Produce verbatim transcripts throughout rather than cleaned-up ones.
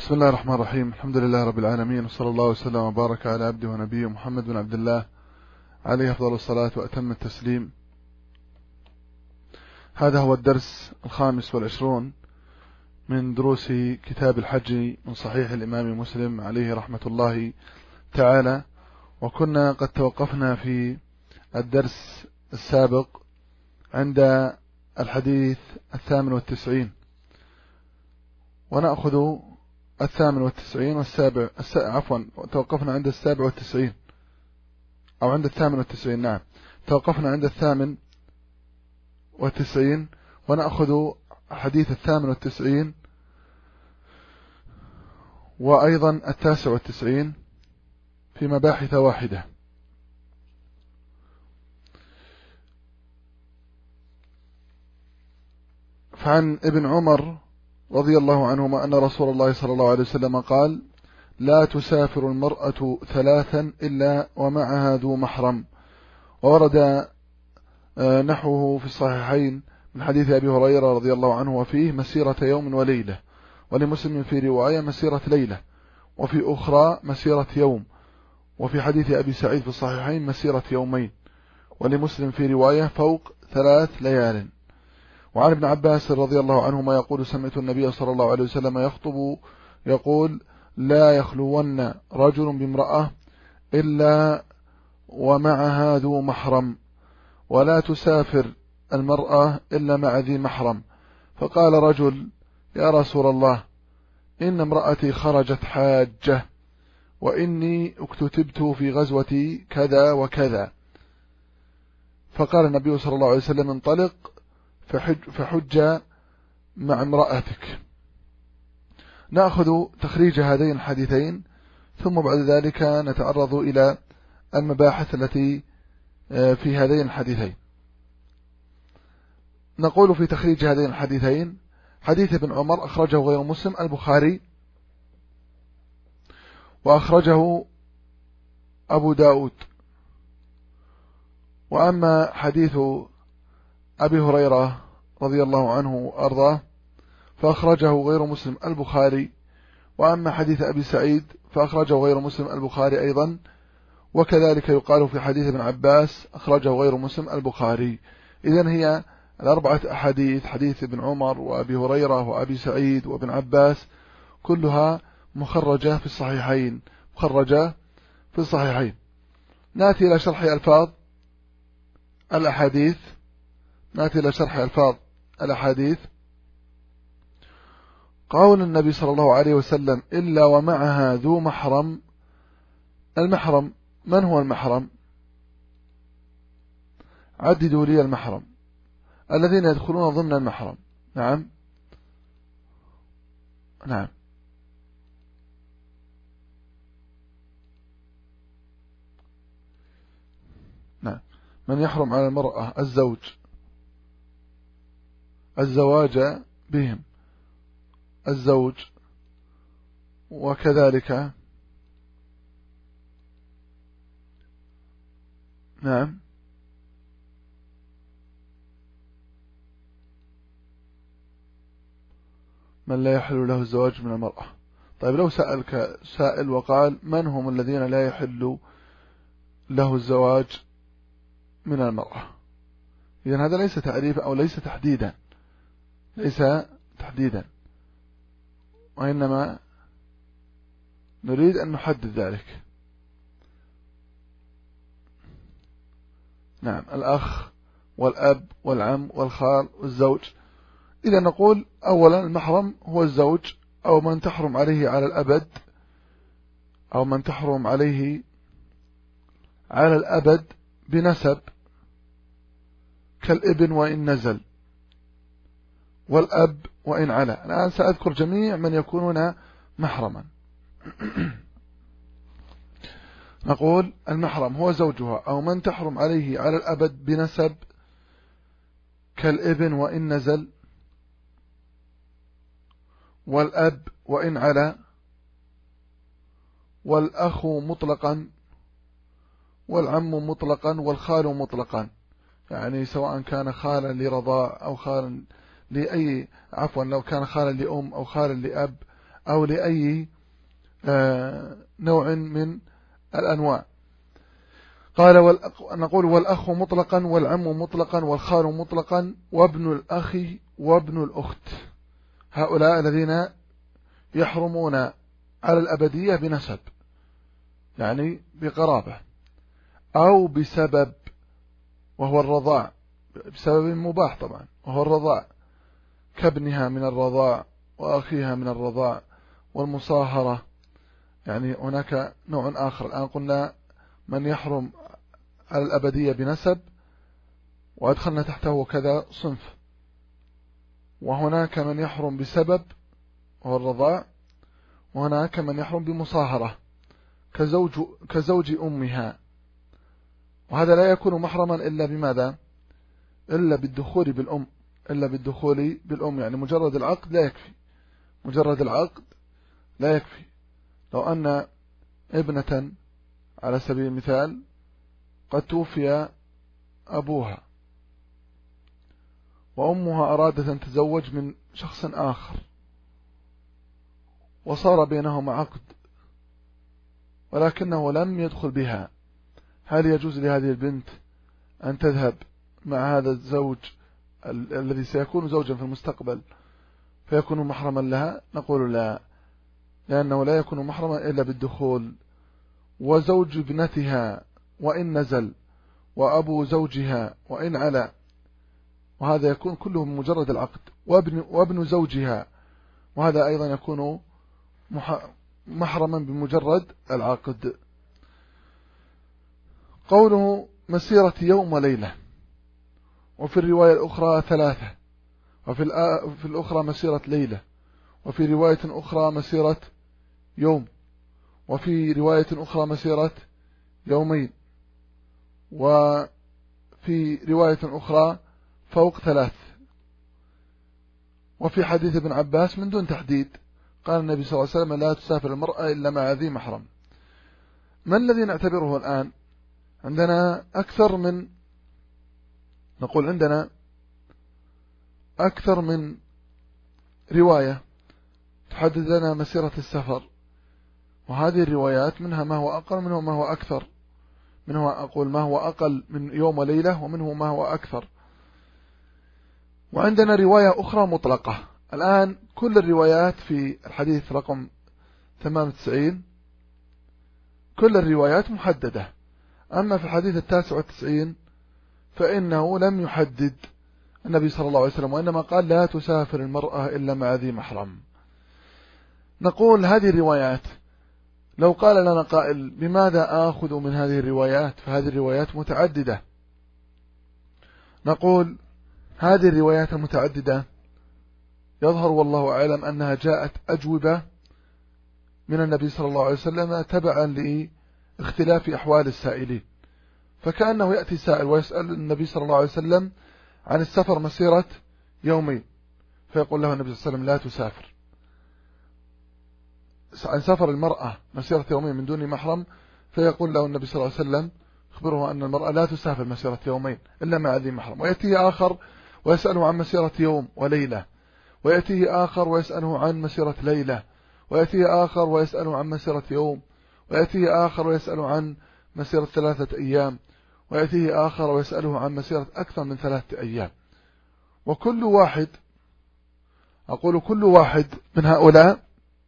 بسم الله الرحمن الرحيم. الحمد لله رب العالمين، وصلى الله وسلم وبارك على عبده ونبيه محمد بن عبد الله عليه أفضل الصلاة وأتم التسليم. هذا هو الدرس الخامس والعشرون من دروس كتاب الحج من صحيح الإمام مسلم عليه رحمة الله تعالى، وكنا قد توقفنا في الدرس السابق عند الحديث الثامن والتسعين، ونأخذ الثامن والتسعين والسابع الس... عفوا توقفنا عند السابع والتسعين أو عند الثامن والتسعين. نعم، توقفنا عند الثامن والتسعين، ونأخذ حديث الثامن والتسعين وأيضا التاسع والتسعين في مباحث واحدة. فعن ابن عمر رضي الله عنهما أن رسول الله صلى الله عليه وسلم قال: لا تسافر المرأة ثلاثا إلا ومعها ذو محرم. وورد نحوه في الصحيحين من حديث أبي هريرة رضي الله عنه، وفيه مسيرة يوم وليلة، ولمسلم في رواية مسيرة ليلة، وفي أخرى مسيرة يوم، وفي حديث أبي سعيد في الصحيحين مسيرة يومين، ولمسلم في رواية فوق ثلاث ليال. وعن ابن عباس رضي الله عنهما يقول: سمعت النبي صلى الله عليه وسلم يخطب يقول: لا يخلون رجل بامرأة إلا ومعها ذو محرم، ولا تسافر المرأة إلا مع ذي محرم. فقال رجل: يا رسول الله، إن امرأتي خرجت حاجة، وإني اكتتبت في غزوة كذا وكذا. فقال النبي صلى الله عليه وسلم: انطلق فحج, فحج مع امرأتك. نأخذ تخريج هذين الحديثين، ثم بعد ذلك نتعرض إلى المباحث التي في هذين الحديثين. نقول في تخريج هذين الحديثين: حديث ابن عمر أخرجه غير مسلم البخاري، وأخرجه أبو داود. وأما حديث أبي هريرة رضي الله عنه وأرضاه فأخرجه غير مسلم البخاري، وأما حديث أبي سعيد فأخرجه غير مسلم البخاري أيضا، وكذلك يقال في حديث ابن عباس أخرجه غير مسلم البخاري. إذن هي الأربعة أحاديث، حديث ابن عمر وأبي هريرة وأبي سعيد وابن عباس، كلها مخرجة في الصحيحين مخرجة في الصحيحين. نأتي إلى شرح ألفاظ الأحاديث نأتي إلى شرح ألفاظ الأحاديث. قول النبي صلى الله عليه وسلم: إلا ومعها ذو محرم. المحرم، من هو المحرم؟ عددوا لي المحرم، الذين يدخلون ضمن المحرم. نعم نعم نعم من يحرم على المرأة: الزوج، الزواج بهم، الزوج، وكذلك نعم من لا يحل له الزواج من المرأة. طيب، لو سألك سائل وقال: من هم الذين لا يحل له الزواج من المرأة؟ إذن هذا ليس تعريفا أو ليس تحديدا ليس تحديدا وإنما نريد أن نحدد ذلك. نعم، الأخ والأب والعم والخال والزوج. إذا نقول: أولا المحرم هو الزوج، أو من تحرم عليه على الأبد، أو من تحرم عليه على الأبد بنسب، كالابن وإن نزل، والأب وإن علا. الآن سأذكر جميع من يكونون محرما. نقول: المحرم هو زوجها أو من تحرم عليه على الأبد بنسب، كالابن وإن نزل، والأب وإن علا، والأخ مطلقا، والعم مطلقا، والخال مطلقا، يعني سواء كان خالا لرضاع أو خالا لأي عفوا لو كان خالا لأم أو خالا لأب أو لأي نوع من الأنواع. قال نقول والأخ مطلقا والعم مطلقا والخال مطلقا وابن الأخ وابن الأخت، هؤلاء الذين يحرمون على الأبدية بنسب، يعني بقرابة أو بسبب وهو الرضاع، بسبب مباح طبعا وهو الرضاع، كابنها من الرضاع وأخيها من الرضاع والمصاهرة. يعني هناك نوع آخر، الآن قلنا من يحرم على الأبدية بنسب وأدخلنا تحته كذا صنف، وهناك من يحرم بسبب وهو الرضاع، وهناك من يحرم بمصاهرة كزوج, كزوج أمها، وهذا لا يكون محرما إلا بماذا؟ إلا بالدخول بالأم، إلا بالدخول بالأم، يعني مجرد العقد لا يكفي، مجرد العقد لا يكفي. لو أن ابنة على سبيل المثال قد توفي أبوها وأمها أرادت أن تتزوج من شخص آخر وصار بينهما عقد ولكنه لم يدخل بها، هل يجوز لهذه البنت أن تذهب مع هذا الزوج ال الذي سيكون زوجا في المستقبل فيكون محرما لها؟ نقول لا، لأنه لا يكون محرما إلا بالدخول. وزوج ابنتها وإن نزل، وأبو زوجها وإن علا، وهذا يكون كله بمجرد العقد، وابن, وابن زوجها، وهذا أيضا يكون محرما بمجرد العقد. قوله مسيرة يوم وليلة، وفي الرواية الأخرى ثلاثة، وفي في الأخرى مسيرة ليلة، وفي رواية أخرى مسيرة يوم، وفي رواية أخرى مسيرة يومين، وفي رواية أخرى فوق ثلاث. وفي حديث ابن عباس من دون تحديد قال النبي صلى الله عليه وسلم لا تسافر المرأة إلا مع ذي محرم. ما الذي نعتبره الآن؟ عندنا أكثر من نقول عندنا أكثر من رواية تحدد لنا مسيرة السفر، وهذه الروايات منها ما هو أقل منه ما هو أكثر، منه أقول ما هو أقل من يوم وليلة ومنه ما هو أكثر. وعندنا رواية أخرى مطلقة. الآن كل الروايات في الحديث رقم ثمانية وتسعين كل الروايات محددة، أما في الحديث التاسع والتسعين فإنه لم يحدد النبي صلى الله عليه وسلم، وإنما قال لا تسافر المرأة إلا مع ذي محرم. نقول هذه الروايات لو قال لنا قائل بماذا آخذ من هذه الروايات؟ فهذه الروايات متعددة. نقول هذه الروايات المتعددة يظهر والله أعلم أنها جاءت أجوبة من النبي صلى الله عليه وسلم تبعا لاختلاف أحوال السائلين، فكأنه يأتي سائل ويسأل النبي صلى الله عليه وسلم عن السفر مسيرة يومين، فيقول له النبي صلى الله عليه وسلم لا تسافر. عن سفر المرأة مسيرة يومين من دون محرم، فيقول له النبي صلى الله عليه وسلم اخبره أن المرأة لا تسافر مسيرة يومين إلا مع ذي محرم. ويأتيه آخر ويسأله عن مسيرة يوم وليلة، ويأتيه آخر ويسأله عن مسيرة ليلة، ويأتيه آخر ويسأله عن مسيرة يوم، ويأتيه آخر ويسأله عن مسيرة ثلاثة أيام، ويأتيه آخر ويسأله عن مسيرة أكثر من ثلاثة أيام. وكل واحد أقول كل واحد من هؤلاء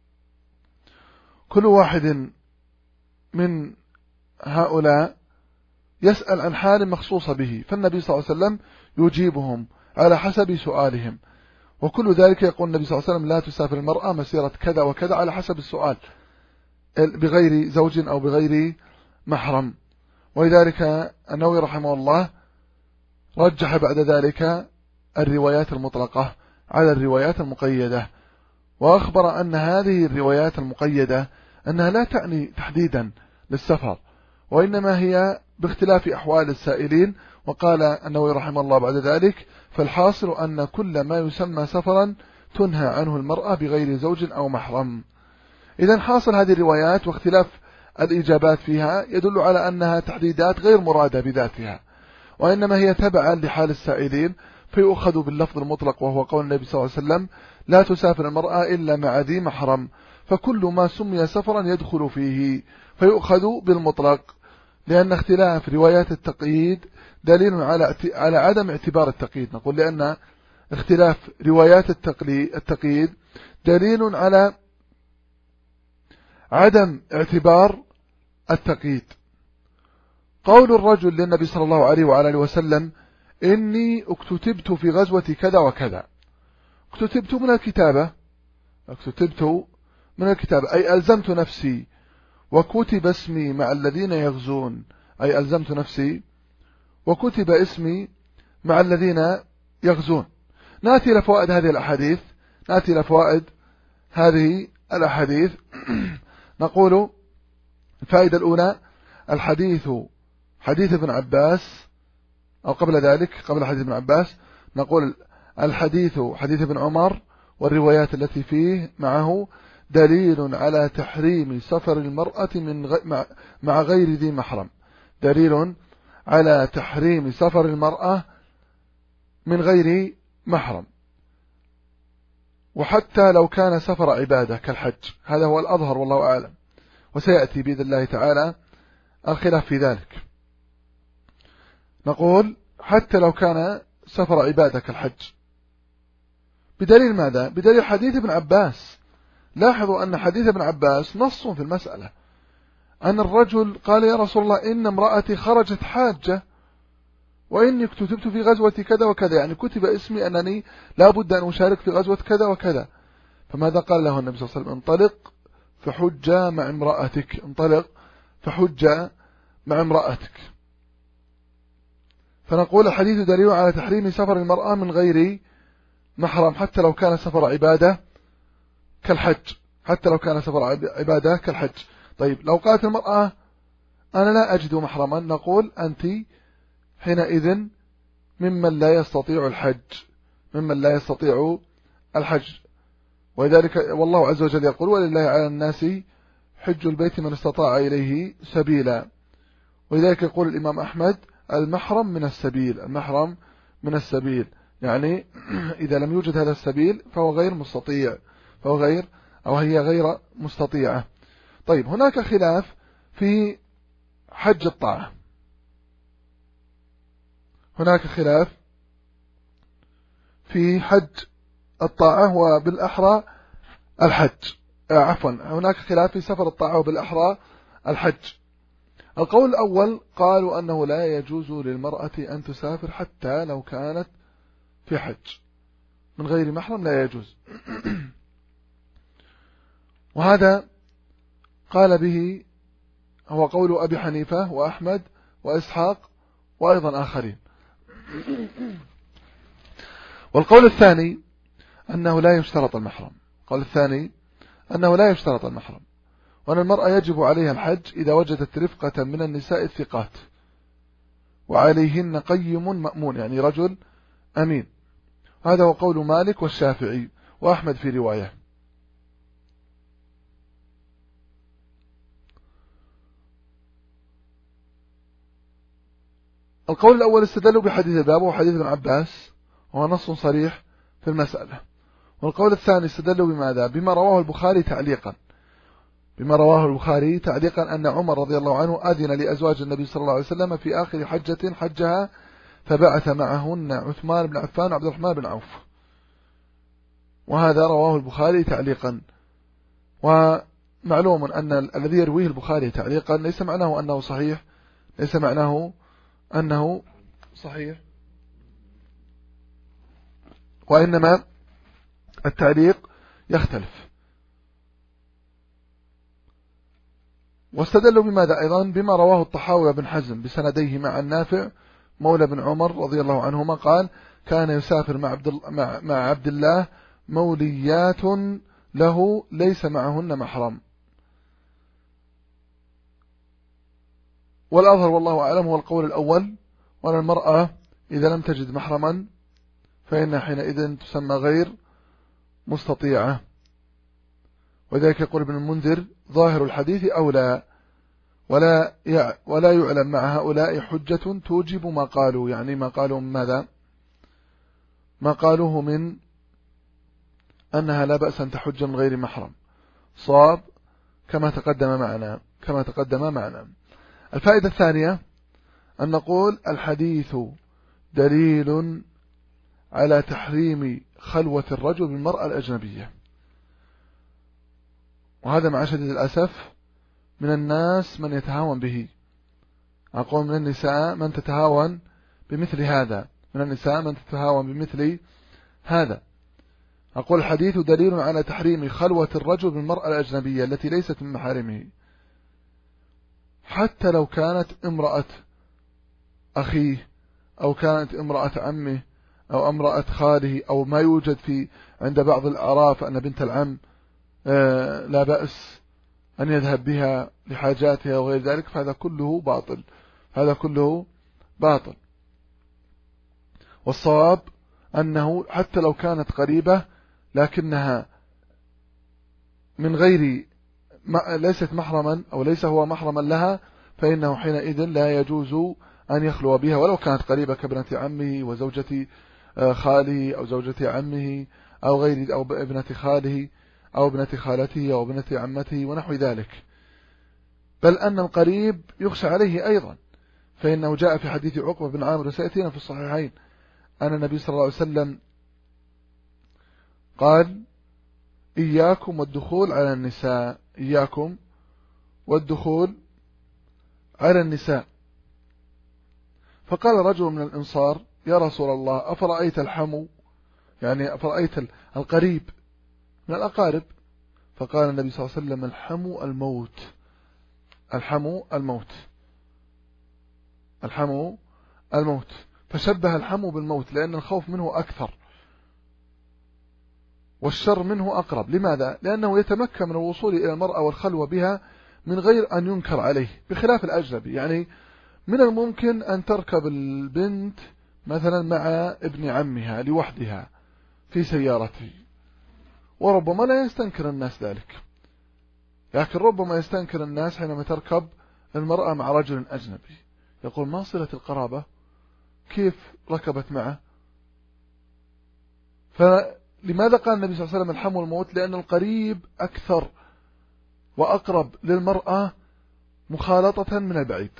كل واحد من هؤلاء يسأل عن حال مخصوصة به، فالنبي صلى الله عليه وسلم يجيبهم على حسب سؤالهم، وكل ذلك يقول النبي صلى الله عليه وسلم لا تسافر المرأة مسيرة كذا وكذا على حسب السؤال بغير زوج أو بغير محرم. ولذلك النووي رحمه الله رجح بعد ذلك الروايات المطلقة على الروايات المقيدة، وأخبر أن هذه الروايات المقيدة أنها لا تعني تحديدا للسفر، وإنما هي باختلاف أحوال السائلين. وقال النووي رحمه الله بعد ذلك فالحاصل أن كل ما يسمى سفرا تنهى عنه المرأة بغير زوج أو محرم. إذن حاصل هذه الروايات واختلاف الإجابات فيها يدل على أنها تحديدات غير مرادة بذاتها، وإنما هي تبعا لحال السائلين، فيؤخذ باللفظ المطلق وهو قول النبي صلى الله عليه وسلم لا تسافر المرأة إلا مع ذي محرم، فكل ما سمي سفرا يدخل فيه، فيؤخذ بالمطلق، لأن اختلاف روايات التقييد دليل على على عدم اعتبار التقييد. نقول لأن اختلاف روايات التقييد دليل على عدم اعتبار التقييد. قول الرجل للنبي صلى الله عليه وعلى اله وسلم إني اكتتبت في غزوة كذا وكذا، اكتتبت من الكتابة، اكتتبت من الكتابة أي ألزمت نفسي، وكتب اسمي مع الذين يغزون، أي ألزمت نفسي وكتب اسمي مع الذين يغزون. نأتي إلى فوائد هذه الأحاديث، نأتي إلى فوائد هذه الأحاديث. نقول الفائدة الأولى الحديث حديث ابن عباس، أو قبل ذلك قبل حديث ابن عباس نقول الحديث حديث ابن عمر والروايات التي فيه معه دليل على تحريم سفر المرأة من غ... مع غير ذي محرم، دليل على تحريم سفر المرأة من غير محرم، وحتى لو كان سفر عبادة كالحج، هذا هو الأظهر والله أعلم، وسيأتي بإذن الله تعالى الخلاف في ذلك. نقول حتى لو كان سفر عبادة كالحج، بدليل ماذا؟ بدليل حديث ابن عباس. لاحظوا أن حديث ابن عباس نص في المسألة، أن الرجل قال يا رسول الله إن امرأتي خرجت حاجة وإني اكتتبت في غزوة كذا وكذا، يعني كتب اسمي أنني لا بد أن أشارك في غزوة كذا وكذا. فماذا قال له النبي صلى الله عليه وسلم؟ انطلق فحج مع امرأتك، انطلق فحج مع امرأتك. فنقول الحديث دليل على تحريم سفر المرأة من غير محرم حتى لو كان سفر عبادة كالحج، حتى لو كان سفر عبادة كالحج. طيب لو قالت المرأة أنا لا أجد محرما، نقول أنت حينئذ ممن لا يستطيع الحج، ممن لا يستطيع الحج. ولذلك والله عز وجل يقول ولله على الناس حج البيت من استطاع إليه سبيلا. ولذلك يقول الإمام أحمد المحرم من السبيل، المحرم من السبيل، يعني إذا لم يوجد هذا السبيل فهو غير مستطيع، فهو غير أو هي غير مستطيعة. طيب هناك خلاف في حج الطاعة، هناك خلاف في حج الطاعة وبالأحرى الحج، عفوا هناك خلاف في سفر الطاعة وبالأحرى الحج. القول الأول قالوا أنه لا يجوز للمرأة أن تسافر حتى لو كانت في حج، من غير محرم لا يجوز. وهذا قال به هو قول أبي حنيفة وأحمد وإسحاق وأيضا آخرين. والقول الثاني أنه لا يشترط المحرم، القول الثاني أنه لا يشترط المحرم، وأن المرأة يجب عليها الحج إذا وجدت رفقة من النساء الثقات وعليهن قيم مأمون، يعني رجل أمين. هذا هو قول مالك والشافعي وأحمد في رواية. القول الأول استدلوا بحديث الباب وحديث ابن عباس وهو نص صريح في المسألة. والقول الثاني استدلوا بماذا؟ بما رواه البخاري تعليقا، بما رواه البخاري تعليقا أن عمر رضي الله عنه أذن لأزواج النبي صلى الله عليه وسلم في آخر حجة حجها فبعث معهن عثمان بن عفان وعبد الرحمن بن عوف، وهذا رواه البخاري تعليقا. ومعلوم أن الذي يرويه البخاري تعليقا ليس معناه أنه صحيح، ليس معناه أنه صحيح، وإنما التعليق يختلف. واستدلوا بماذا أيضا؟ بما رواه الطحاوي بن حزم بسنديه مع النافع مولى بن عمر رضي الله عنهما قال كان يسافر مع عبد, مع مع عبد الله موليات له ليس معهن محرم. والأظهر والله أعلم هو القول الأول، وأن المرأة إذا لم تجد محرما فإنها حينئذ تسمى غير مستطيعة. وذلك يقول ابن المنذر ظاهر الحديث أولى ولا ولا يعلم مع هؤلاء حجة توجب ما قالوا، يعني ما قالوا ماذا؟ ما قالوه من أنها لا بأس أن تحج من غير محرم صواب كما تقدم معنا كما تقدم معنا. الفائدة الثانية أن نقول الحديث دليل على تحريم خلوة الرجل بالمرأة الأجنبية، وهذا مع شديد الأسف من الناس من يتهاون به. أقول من النساء من تتهاون بمثل هذا من النساء من تتهاون بمثل هذا. أقول الحديث دليل على تحريم خلوة الرجل بالمرأة الأجنبية التي ليست من محارمه، حتى لو كانت امرأة أخيه أو كانت امرأة عمه أو امرأة خاله، أو ما يوجد في عند بعض الأعراف أن بنت العم لا بأس أن يذهب بها لحاجاتها وغير ذلك، فهذا كله باطل هذا كله باطل. والصواب أنه حتى لو كانت قريبة لكنها من غير ليست محرما أو ليس هو محرما لها، فإنه حينئذ لا يجوز أن يخلو بها ولو كانت قريبة كابنة عمه وزوجة خاله أو زوجة عمه أو غير أو ابنة خاله أو ابنة خالته أو ابنة عمته ونحو ذلك. بل أن القريب يخشى عليه أيضا، فإنه جاء في حديث عقبة بن عامر وسيأتينا في الصحيحين أن النبي صلى الله عليه وسلم قال إياكم والدخول على النساء إياكم والدخول على النساء. فقال رجل من الأنصار يا رسول الله أفرأيت الحمو، يعني أفرأيت القريب من الأقارب؟ فقال النبي صلى الله عليه وسلم الحمو الموت الحمو الموت الحمو الموت فشبه الحمو بالموت لأن الخوف منه أكثر والشر منه أقرب. لماذا؟ لأنه يتمكن من الوصول إلى المرأة والخلوة بها من غير أن ينكر عليه، بخلاف الأجنبي. يعني من الممكن أن تركب البنت مثلا مع ابن عمها لوحدها في سيارته، وربما لا يستنكر الناس ذلك، لكن ربما يستنكر الناس حينما تركب المرأة مع رجل أجنبي، يقول ما صلة القرابة، كيف ركبت معه؟ فلماذا قال النبي صلى الله عليه وسلم الحمو الموت؟ لأن القريب أكثر وأقرب للمرأة مخالطة من البعيد،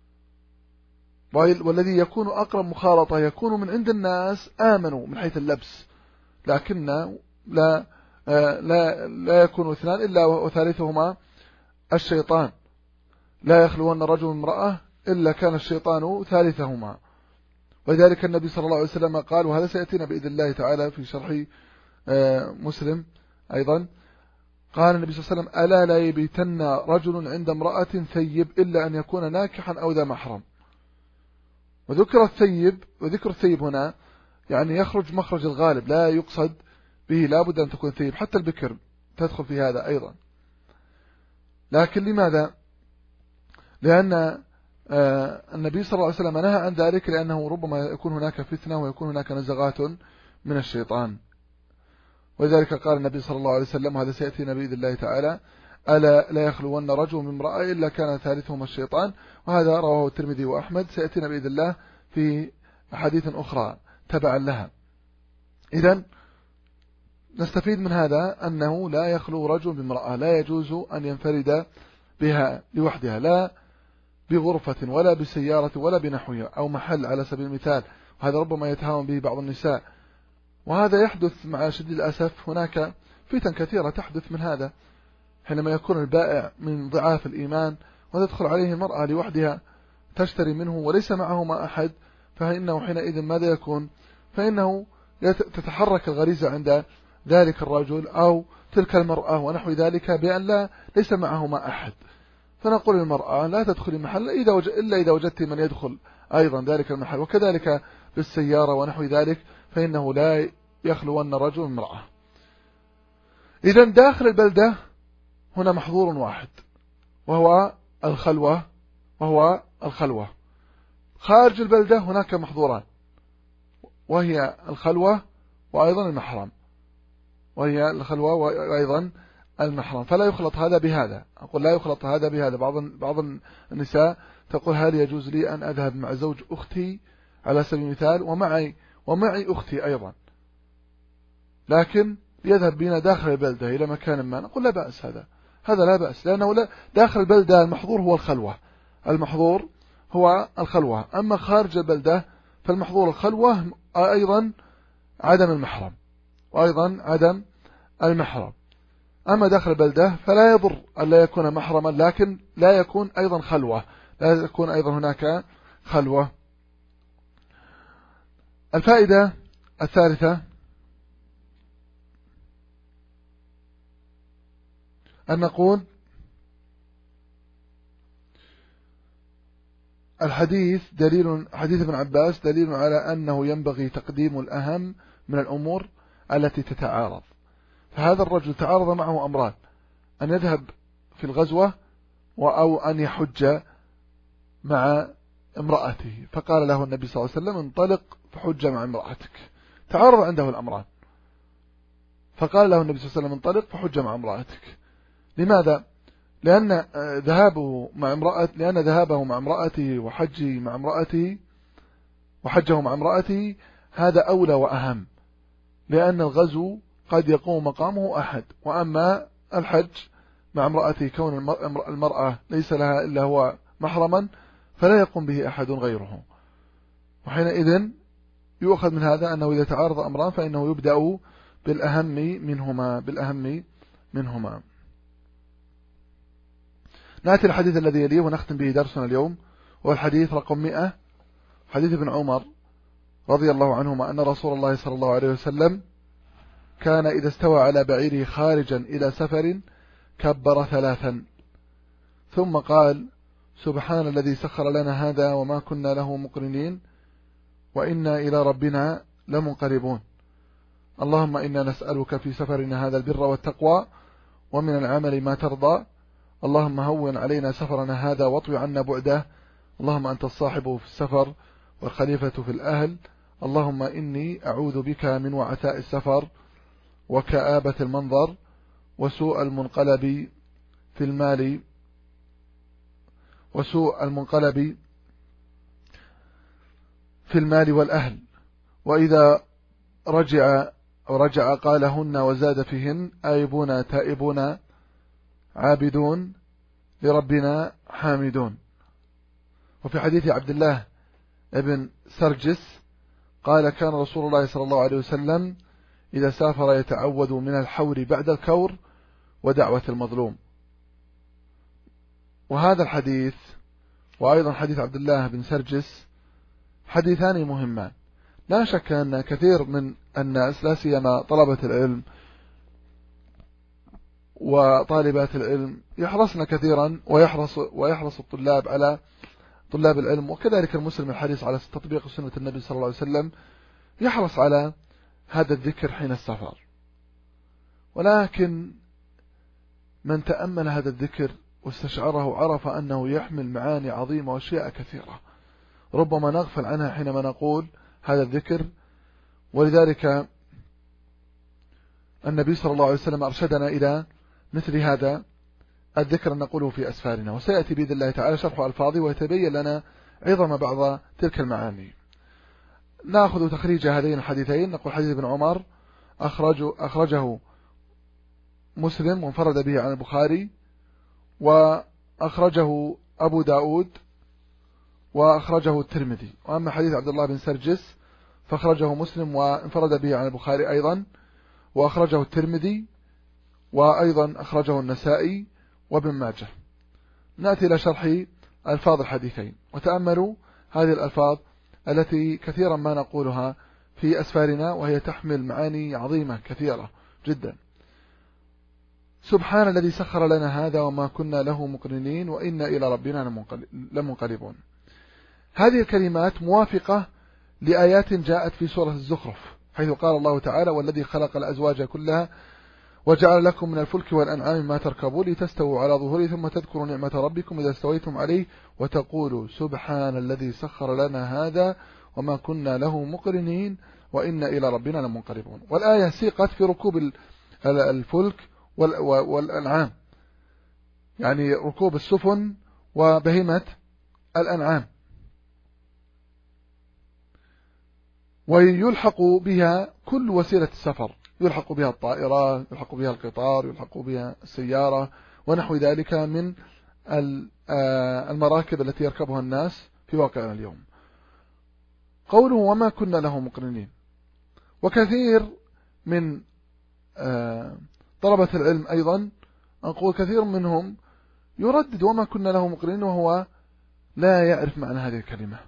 والذي يكون أقرب مخالطة يكون من عند الناس آمنوا من حيث اللبس، لكن لا لا لا يكون اثنان إلا وثالثهما الشيطان، لا يخلون رجل امرأة إلا كان الشيطان ثالثهما. ولذلك النبي صلى الله عليه وسلم قال، وهذا سيأتينا بإذن الله تعالى في شرح مسلم أيضا، قال النبي صلى الله عليه وسلم ألا لا يبيتن رجل عند امرأة ثيب إلا أن يكون ناكحا أو ذا محرم. وذكر الثيب وذكر الثيب هنا يعني يخرج مخرج الغالب، لا يقصد به لا بد أن تكون ثيب، حتى البكر تدخل في هذا أيضا. لكن لماذا؟ لأن النبي صلى الله عليه وسلم نهى عن ذلك، لأنه ربما يكون هناك فتنة ويكون هناك نزغات من الشيطان. ولذلك قال النبي صلى الله عليه وسلم، وهذا سيأتينا بإذن الله تعالى، ألا لا يخلون رجل من امرأة إلا كان ثالثهما الشيطان. وهذا رواه الترمذي وأحمد، سيأتينا بإذن الله في حديث أخرى تبعا لها. إذن نستفيد من هذا أنه لا يخلو رجل بامرأة، لا يجوز أن ينفرد بها لوحدها، لا بغرفة ولا بسيارة ولا بنحوها أو محل على سبيل المثال. وهذا ربما يتهاون به بعض النساء، وهذا يحدث مع شديد الأسف. هناك فتن كثيرة تحدث من هذا، حينما يكون البائع من ضعاف الإيمان وتدخل عليه المرأة لوحدها تشتري منه وليس معهما أحد، فإنه حينئذ ماذا يكون؟ فإنه تتحرك الغريزة عند ذلك الرجل أو تلك المرأة ونحو ذلك بأن لا ليس معهما أحد. فنقول للمرأة لا تدخل المحل إذا وجد إلا إذا وجدت من يدخل أيضا ذلك المحل، وكذلك بالسيارة ونحو ذلك، فإنه لا يخلو أن رجل امرأة. إذن داخل البلدة هنا محظور واحد وهو الخلوة وهو الخلوة خارج البلدة هناك محظوران، وهي الخلوة وأيضا المحرم، وهي الخلوة وأيضا المحرم. فلا يخلط هذا بهذا، أقول لا يخلط هذا بهذا. بعض بعض النساء تقول هل يجوز لي أن أذهب مع زوج أختي على سبيل المثال ومعي ومعي أختي أيضا، لكن يذهب بنا داخل البلدة إلى مكان ما، نقول لا بأس، هذا هذا لا بأس، لأنه لا داخل البلدة المحظور هو الخلوة، المحظور هو الخلوة. أما خارج البلدة فالمحظور الخلوة أيضا عدم المحرم، وأيضا عدم المحرم. أما داخل البلدة فلا يضر أن لا يكون محرما، لكن لا يكون أيضا خلوة، لا يكون أيضا هناك خلوة. الفائدة الثالثة أن نقول الحديث دليل، حديث ابن عباس دليل على أنه ينبغي تقديم الأهم من الأمور التي تتعارض. فهذا الرجل تعارض معه أمران: أن يذهب في الغزوة أو أن يحج مع امرأته، فقال له النبي صلى الله عليه وسلم: انطلق فحج مع امرأتك. تعارض عنده الأمران، فقال له النبي صلى الله عليه وسلم: انطلق فحج مع امرأتك. لماذا؟ لأن ذهابه مع امرأة لأن ذهابه مع امرأته وحجه مع امرأته وحجه مع امرأته هذا أولى وأهم، لأن الغزو قد يقوم مقامه أحد، وأما الحج مع امرأته كون المرأة ليس لها إلا هو محرما فلا يقوم به أحد غيره. وحينئذ يؤخذ من هذا أنه إذا تعارض أمران فإنه يبدأ بالأهم منهما بالأهم منهما. نأتي الحديث الذي يليه ونختم به درسنا اليوم، هو الحديث رقم مئة، حديث ابن عمر رضي الله عنهما أن رسول الله صلى الله عليه وسلم كان إذا استوى على بعيره خارجا إلى سفر كبر ثلاثا ثم قال: سبحان الذي سخر لنا هذا وما كنا له مقرنين وإنا إلى ربنا لمنقلبون. اللهم إنا نسألك في سفرنا هذا البر والتقوى ومن العمل ما ترضى. اللهم هون علينا سفرنا هذا واطوي عنا بعده. اللهم أنت الصاحب في السفر والخليفة في الأهل. اللهم إني أعوذ بك من وعثاء السفر وكآبة المنظر وسوء المنقلب في المال وسوء المنقلب في المال والأهل. وإذا رجع رجع قالهن وزاد فيهن: آيبون تائبون عابدون لربنا حامدون. وفي حديث عبد الله ابن سرجس قال: كان رسول الله صلى الله عليه وسلم إذا سافر يتعوذ من الحور بعد الكور ودعوة المظلوم. وهذا الحديث وأيضا حديث عبد الله بن سرجس حديثان مهمان. لا شك أن كثير من الناس لا سيما طلبة العلم وطالبات العلم يحرصن كثيرا ويحرص ويحرص الطلاب على طلاب العلم، وكذلك المسلم الحريص على تطبيق سنة النبي صلى الله عليه وسلم يحرص على هذا الذكر حين السفر. ولكن من تأمل هذا الذكر واستشعره عرف أنه يحمل معاني عظيمة وأشياء كثيرة ربما نغفل عنها حينما نقول هذا الذكر. ولذلك النبي صلى الله عليه وسلم أرشدنا إلى مثل هذا الذكر أن نقوله في أسفارنا، وسيأتي بإذن الله تعالى شرح ألفاظه ويتبين لنا عظم بعض تلك المعاني. نأخذ تخريج هذين الحديثين. نقول: حديث ابن عمر أخرجه, أخرجه مسلم وانفرد به عن البخاري، وأخرجه أبو داود، وأخرجه الترمذي. وأما حديث عبد الله بن سرجس فأخرجه مسلم وانفرد به عن البخاري أيضا، وأخرجه الترمذي، وأيضا أخرجه النسائي وابن ماجه. نأتي إلى شرح ألفاظ الحديثين، وتأملوا هذه الألفاظ التي كثيرا ما نقولها في أسفارنا وهي تحمل معاني عظيمة كثيرة جدا. سبحان الذي سخر لنا هذا وما كنا له مقرنين وإنا إلى ربنا لمنقلبون. هذه الكلمات موافقة لآيات جاءت في سورة الزخرف، حيث قال الله تعالى: والذي خلق الأزواج كلها وجعل لكم من الفلك والأنعام ما تركبون لتستووا على ظهوره ثم تذكروا نعمة ربكم إذا استويتم عليه وتقولوا سبحان الذي سخر لنا هذا وما كنا له مقرنين وإنا إلى ربنا لمنقلبون. والآية سيقت في ركوب الفلك والأنعام، يعني ركوب السفن وبهيمة الأنعام. ويلحق بها كل وسيلة السفر، يلحق بها الطائرة، يلحق بها القطار، يلحق بها السيارة ونحو ذلك من المراكب التي يركبها الناس في واقعنا اليوم. قوله وما كنا له مقرنين، وكثير من طلبة العلم أيضا أقول كثير منهم يردد وما كنا له مقرنين وهو لا يعرف معنى هذه الكلمة،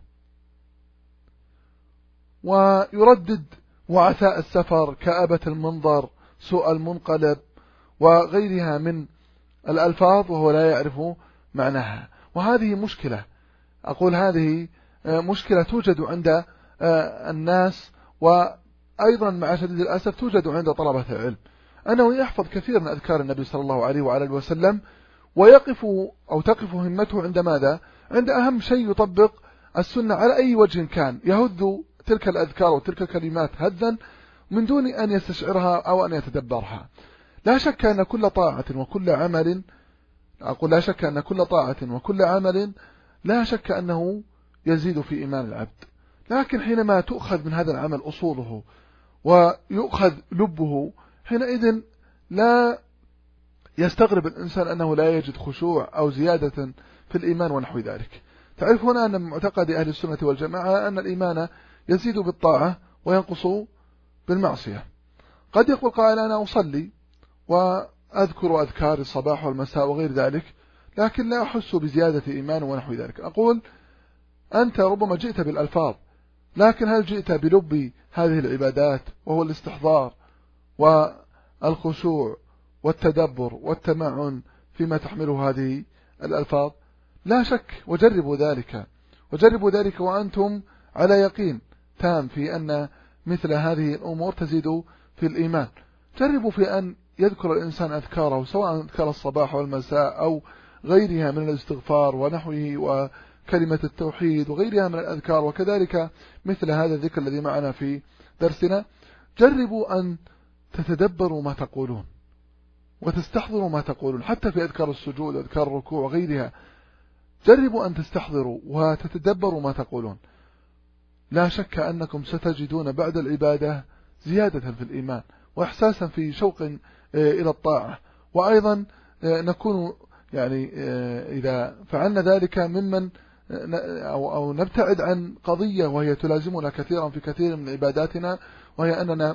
ويردد وعثاء السفر، كآبة المنظر، سوء المنقلب وغيرها من الألفاظ وهو لا يعرف معناها. وهذه مشكلة، أقول هذه مشكلة توجد عند الناس، وأيضا مع شديد الأسف توجد عند طلبة العلم، أنه يحفظ كثير من أذكار النبي صلى الله عليه وعلى وسلم، ويقف أو تقف همته عند ماذا؟ عند أهم شيء يطبق السنة على أي وجه كان، يهذ تلك الأذكار وتلك الكلمات هذا من دون أن يستشعرها أو أن يتدبرها. لا شك أن كل طاعة وكل عمل أقول لا شك أن كل طاعة وكل عمل لا شك أنه يزيد في إيمان العبد، لكن حينما تؤخذ من هذا العمل أصوله ويؤخذ لبه، حينئذ لا يستغرب الإنسان أنه لا يجد خشوع أو زيادة في الإيمان ونحو ذلك. تعرفون أن من معتقد أهل السنة والجماعة أن الإيمان يزيد بالطاعة وينقص بالمعصية. قد يقول قائل أنا أصلي وأذكر أذكار الصباح والمساء وغير ذلك، لكن لا أحس بزيادة إيمان ونحو ذلك. أقول أنت ربما جئت بالألفاظ، لكن هل جئت بلب هذه العبادات وهو الاستحضار والخشوع والتدبر والتمعن فيما تحمله هذه الألفاظ؟ لا شك، وجربوا ذلك وجربوا ذلك وأنتم على يقين تام في أن مثل هذه الأمور تزيد في الإيمان. جربوا في أن يذكر الإنسان أذكاره، سواء أذكار الصباح والمساء أو غيرها من الاستغفار ونحوه وكلمة التوحيد وغيرها من الأذكار، وكذلك مثل هذا الذكر الذي معنا في درسنا. جربوا أن تتدبروا ما تقولون وتستحضروا ما تقولون، حتى في أذكار السجود وأذكار الركوع وغيرها. جربوا أن تستحضروا وتتدبروا ما تقولون. لا شك أنكم ستجدون بعد العبادة زيادة في الإيمان وإحساسا في شوق إلى الطاعة، وأيضا نكون يعني إذا فعلنا ذلك ممن أو, أو نبتعد عن قضية وهي تلازمنا كثيرا في كثير من عباداتنا، وهي أننا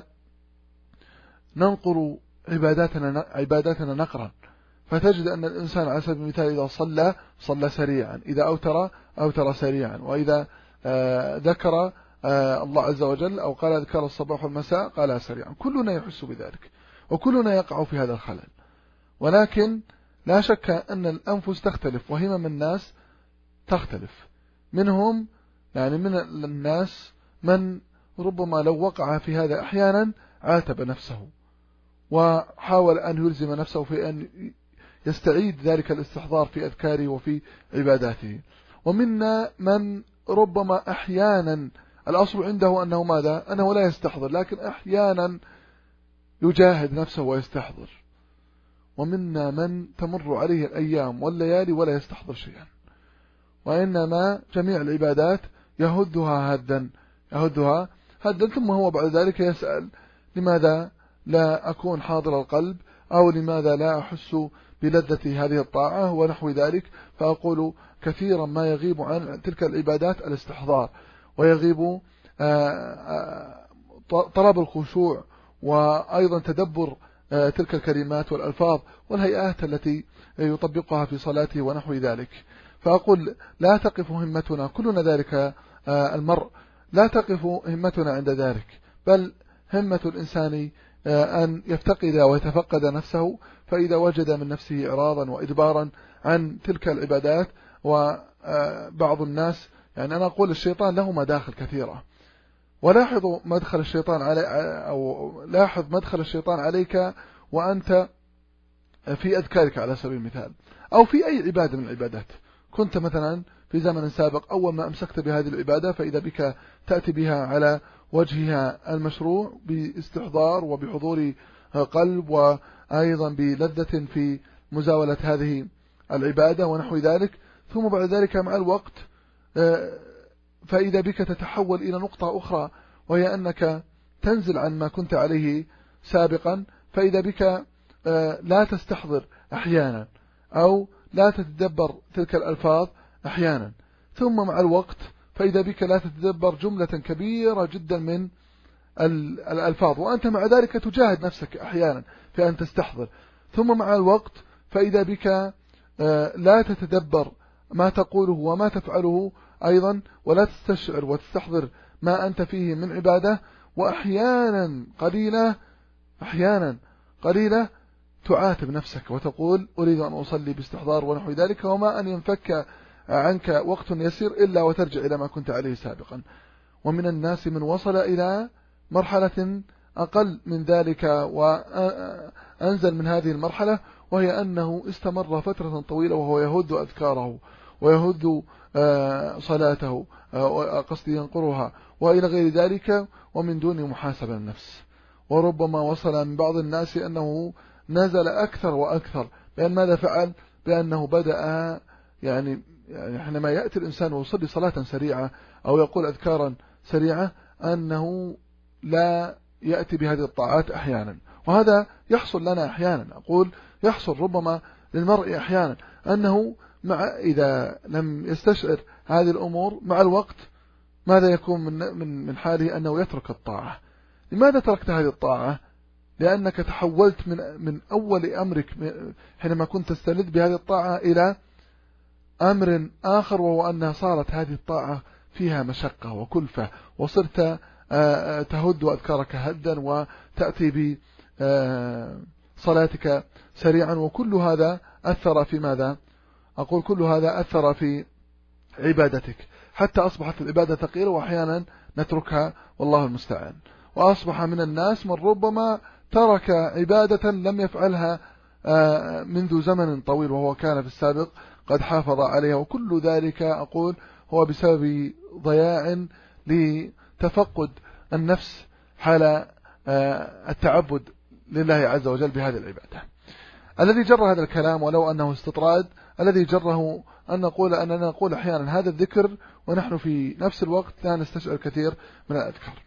ننقر عباداتنا عباداتنا نقرا. فتجد أن الإنسان على سبيل المثال إذا صلى صلى سريعا، إذا أوتر أوتر سريعا، وإذا ذكر الله عز وجل أو قال ذكر الصباح والمساء قال سريعا. كلنا يحس بذلك وكلنا يقع في هذا الخلل، ولكن لا شك أن الأنفس تختلف وهمم الناس تختلف. منهم يعني من الناس من ربما لو وقع في هذا أحيانا عاتب نفسه وحاول أن يلزم نفسه في أن يستعيد ذلك الاستحضار في أذكاره وفي عباداته. ومنا من ربما أحيانا الأصل عنده أنه ماذا؟ أنه لا يستحضر، لكن أحيانا يجاهد نفسه ويستحضر. ومنا من تمر عليه الأيام والليالي ولا يستحضر شيئا، وإنما جميع العبادات يهدها هدا يهدها هدا ثم هو بعد ذلك يسأل لماذا لا أكون حاضر القلب، أو لماذا لا أحس بلذة هذه الطاعة ونحو ذلك. فأقول كثيرا ما يغيب عن تلك العبادات الاستحضار، ويغيب طلب الخشوع، وأيضا تدبر تلك الكلمات والألفاظ والهيئات التي يطبقها في صلاته ونحو ذلك. فأقول لا تقف همتنا، كلنا ذلك المرء لا تقف همتنا عند ذلك، بل همة الإنسان أن يفتقد ويتفقد نفسه، فإذا وجد من نفسه إعراضا وإدبارا عن تلك العبادات. وبعض الناس يعني أنا أقول الشيطان له مداخل كثيرة، ولاحظوا مدخل الشيطان علي أو لاحظ مدخل الشيطان عليك وأنت في أذكارك على سبيل المثال، أو في أي عبادة من العبادات. كنت مثلا في زمن سابق أول ما أمسكت بهذه العبادة فإذا بك تأتي بها على وجهها المشروع باستحضار وبحضور قلب، وأيضا بلذة في مزاولة هذه العبادة ونحو ذلك. ثم بعد ذلك مع الوقت فإذا بك تتحول إلى نقطة أخرى، وهي أنك تنزل عن ما كنت عليه سابقا، فإذا بك لا تستحضر أحيانا أو لا تتدبر تلك الألفاظ أحيانا، ثم مع الوقت فإذا بك لا تتدبر جملة كبيرة جدا من الألفاظ، وأنت مع ذلك تجاهد نفسك أحيانا في أن تستحضر، ثم مع الوقت فإذا بك لا تتدبر ما تقوله وما تفعله أيضا، ولا تستشعر وتستحضر ما أنت فيه من عبادة، وأحيانا قليلة أحيانا قليلة تعاتب نفسك وتقول أريد أن أصلي باستحضار ونحو ذلك، وما أن ينفك عنك وقت يسير إلا وترجع إلى ما كنت عليه سابقا. ومن الناس من وصل إلى مرحلة أقل من ذلك وأنزل من هذه المرحلة، وهي أنه استمر فترة طويلة وهو يهد أذكاره ويهد صلاته قصد ينقرها وإلى غير ذلك، ومن دون محاسبة النفس. وربما وصل من بعض الناس أنه نزل أكثر وأكثر، بأن ماذا فعل؟ بأنه بدأ يعني, يعني حينما يأتي الإنسان ويصلي صلاة سريعة أو يقول أذكارا سريعة أنه لا يأتي بهذه الطاعات أحيانا، وهذا يحصل لنا أحيانا. أقول يحصل ربما للمرء أحيانا أنه مع إذا لم يستشعر هذه الأمور مع الوقت ماذا يكون من من من حاله؟ أنه يترك الطاعة. لماذا تركت هذه الطاعة؟ لأنك تحولت من من أول أمرك حينما كنت تستند بهذه الطاعة إلى أمر آخر، وهو أنها صارت هذه الطاعة فيها مشقة وكلفة، وصرت تهد أذكارك هدا وتأتي بصلاتك سريعا، وكل هذا أثر في ماذا؟ أقول كل هذا أثر في عبادتك، حتى أصبحت العبادة ثقيلة وأحيانا نتركها والله المستعان. وأصبح من الناس من ربما ترك عبادة لم يفعلها منذ زمن طويل وهو كان في السابق قد حافظ عليها، وكل ذلك أقول هو بسبب ضياع لتفقد النفس حال التعبد لله عز وجل بهذه العبادة. الذي جر هذا الكلام ولو أنه استطراد، الذي جره أن نقول أننا نقول أحيانا هذا الذكر ونحن في نفس الوقت لا نستشعر كثير من الأذكار.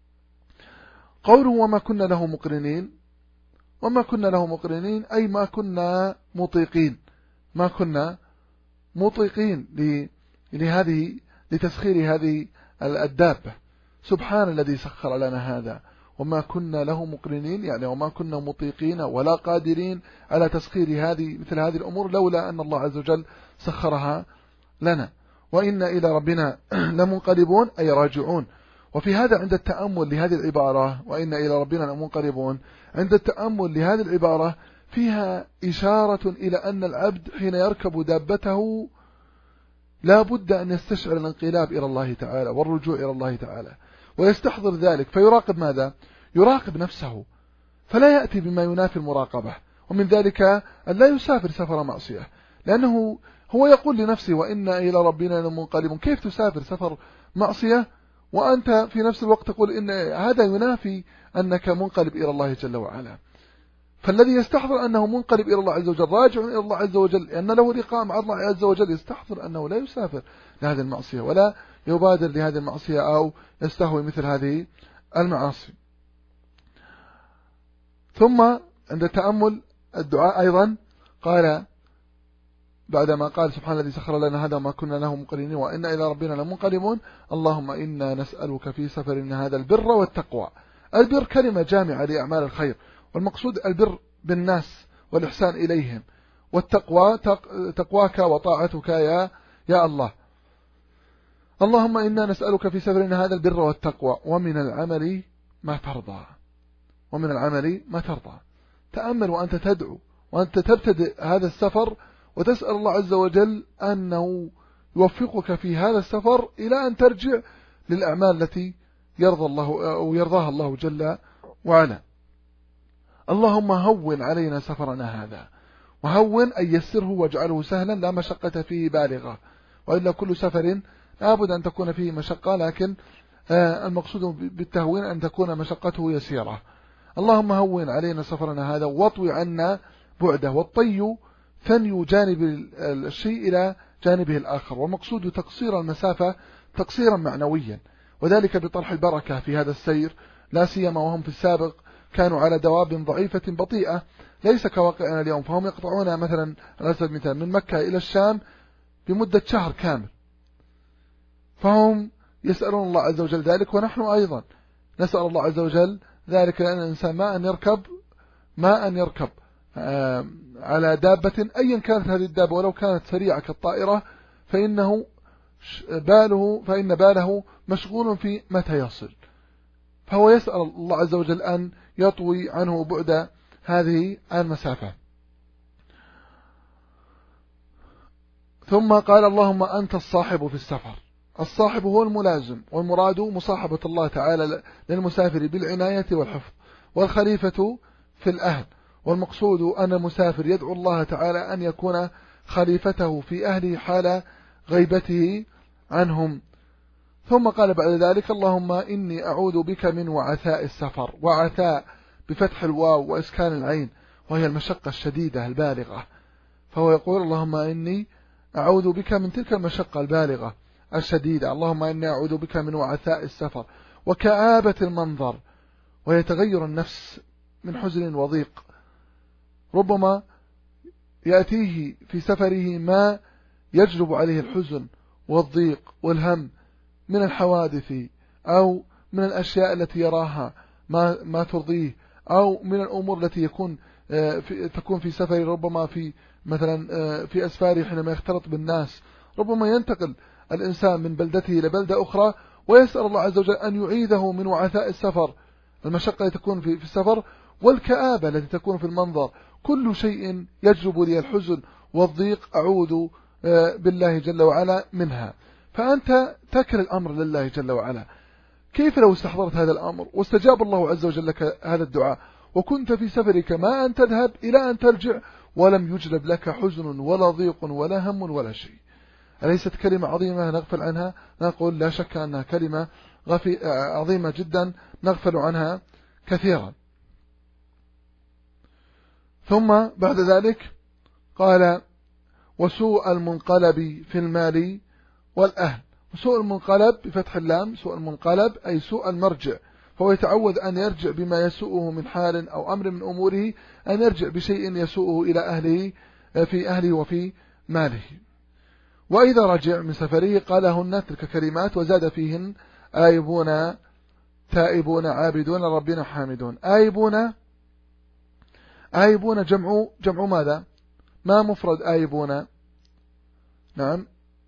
قوله وما كنا له مقرنين، وما كنا له مقرنين أي ما كنا مطيقين، ما كنا مطيقين لهذه لتسخير هذه الدابة. سبحان الذي سخر لنا هذا، وما كنا له مقرنين يعني وما كنا مطيقين ولا قادرين على تسخير هذه مثل هذه الأمور لولا أن الله عز وجل سخرها لنا. وإنا إلى ربنا لمنقلبون أي راجعون. وفي هذا عند التأمل لهذه العبارة وإنا إلى ربنا لمنقلبون، عند التأمل لهذه العبارة فيها إشارة إلى أن العبد حين يركب دابته لا بد أن يستشعر الانقلاب إلى الله تعالى والرجوع إلى الله تعالى، ويستحضر ذلك فيراقب ماذا؟ يراقب نفسه، فلا يأتي بما ينافي المراقبة. ومن ذلك أن لا يسافر سفر معصية، لأنه هو يقول لنفسه وإنا إلى ربنا لمنقلبون. كيف تسافر سفر معصية وأنت في نفس الوقت تقول إن هذا ينافي أنك منقلب إلى الله جل وعلا؟ فالذي يستحضر أنه منقلب إلى الله عز وجل راجع إلى الله عز وجل أن له لقاء مع الله عز وجل، يستحضر أنه لا يسافر لهذه المعصية ولا يبادر لهذه المعصية أو يستهوي مثل هذه المعاصي. ثم عند تأمل الدعاء أيضا قال بعدما قال سبحان الذي سخر لنا هذا ما كنا له مقرنين وإنا إلى ربنا لمنقلبون اللهم إنا نسألك في سفرنا هذا البر والتقوى. البر كلمة جامعة لأعمال الخير، والمقصود البر بالناس والإحسان إليهم، والتقوى تقواك وطاعتك يا يا الله. اللهم إنا نسألك في سفرنا هذا البر والتقوى ومن العمل ما ترضى، ومن العمل ما ترضى. تأمل وأنت تدعو وأنت تبتدئ هذا السفر وتسأل الله عز وجل أنه يوفقك في هذا السفر إلى أن ترجع للأعمال التي يرضى الله أو يرضاها الله جل وعلا. اللهم هون علينا سفرنا هذا، وهون أن يسره واجعله سهلا لا مشقة فيه بالغة، وإلا كل سفر لابد أن تكون فيه مشقة، لكن المقصود بالتهوين أن تكون مشقته يسيرة. اللهم هون علينا سفرنا هذا واطوي عنا بعده. والطي ثني جانب الشيء إلى جانبه الآخر، والمقصود تقصير المسافة تقصيرا معنويا، وذلك بطرح البركة في هذا السير، لا سيما وهم في السابق كانوا على دواب ضعيفة بطيئة ليس كواقعنا اليوم، فهم يقطعون مثلا على سبيل المثال من مكة إلى الشام بمدة شهر كامل، فهم يسألون الله عز وجل ذلك، ونحن أيضا نسأل الله عز وجل ذلك، لأن الإنسان ما أن يركب ما أن يركب على دابة أيا كانت هذه الدابة ولو كانت سريعة كالطائرة، فإنه باله فإن باله مشغول في متى يصل، فهو يسأل الله عز وجل أن يطوي عنه بعد هذه المسافة. ثم قال اللهم أنت الصاحب في السفر. الصاحب هو الملازم، والمراد مصاحبة الله تعالى للمسافر بالعناية والحفظ، والخليفة في الأهل، والمقصود أن المسافر يدعو الله تعالى أن يكون خليفته في أهله حال غيبته عنهم. ثم قال بعد ذلك اللهم إني أعوذ بك من وعثاء السفر، وعثاء بفتح الواو وإسكان العين، وهي المشقة الشديدة البالغة، فهو يقول اللهم إني أعوذ بك من تلك المشقة البالغة الشديدة، اللهم إني أعوذ بك من وعثاء السفر وكآبة المنظر، ويتغير النفس من حزن وضيق، ربما يأتيه في سفره ما يجلب عليه الحزن والضيق والهم من الحوادث أو من الأشياء التي يراها ما, ما ترضيه، أو من الأمور التي يكون في تكون في سفره، ربما في مثلا في أسفاره حينما يختلط بالناس، ربما ينتقل الإنسان من بلدته إلى بلدة أخرى، ويسأل الله عز وجل أن يعيذه من وعثاء السفر، المشقة التي تكون في السفر والكآبة التي تكون في المنظر، كل شيء يجلب لي الحزن والضيق أعوذ بالله جل وعلا منها. فأنت تكل الأمر لله جل وعلا. كيف لو استحضرت هذا الأمر واستجاب الله عز وجل لك هذا الدعاء، وكنت في سفرك ما أن تذهب إلى أن ترجع ولم يجلب لك حزن ولا ضيق ولا هم ولا شيء؟ أليست كلمة عظيمة نغفل عنها؟ نقول لا شك أنها كلمة عظيمة جدا نغفل عنها كثيرا. ثم بعد ذلك قال وسوء المنقلب في المال والأهل. وسوء المنقلب بفتح اللام، سوء المنقلب أي سوء المرجع، فهو يتعود أن يرجع بما يسوءه من حال أو أمر من أموره، أن يرجع بشيء يسوءه إلى أهله في أهله وفي ماله. وإذا رجع من سفره قالهن تلك كلمات وزاد فيهن آيبون تائبون عابدون ربنا حامدون. آيبون آيبون جمع جمع ماذا؟ ما مفرد آيبون؟ نعم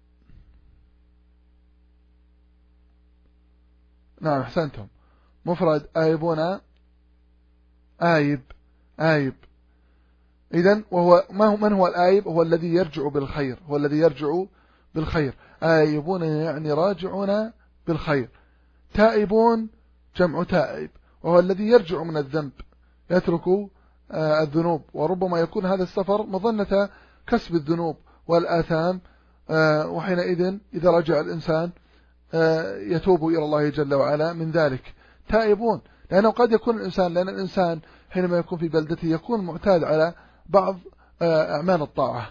نعم أحسنتم، مفرد آيبون آيب آيب. إذن وهو ما هو من هو الآيب؟ هو الذي يرجع بالخير، هو الذي يرجع بالخير. آيبون يعني راجعون بالخير. تائبون جمع تائب، وهو الذي يرجع من الذنب، يترك آه الذنوب، وربما يكون هذا السفر مظنة كسب الذنوب والآثام، آه وحينئذ إذا رجع الإنسان آه يتوب إلى الله جل وعلا من ذلك. تائبون لأنه قد يكون الإنسان لأن الإنسان حينما يكون في بلدته يكون معتاد على بعض آه أعمال الطاعة،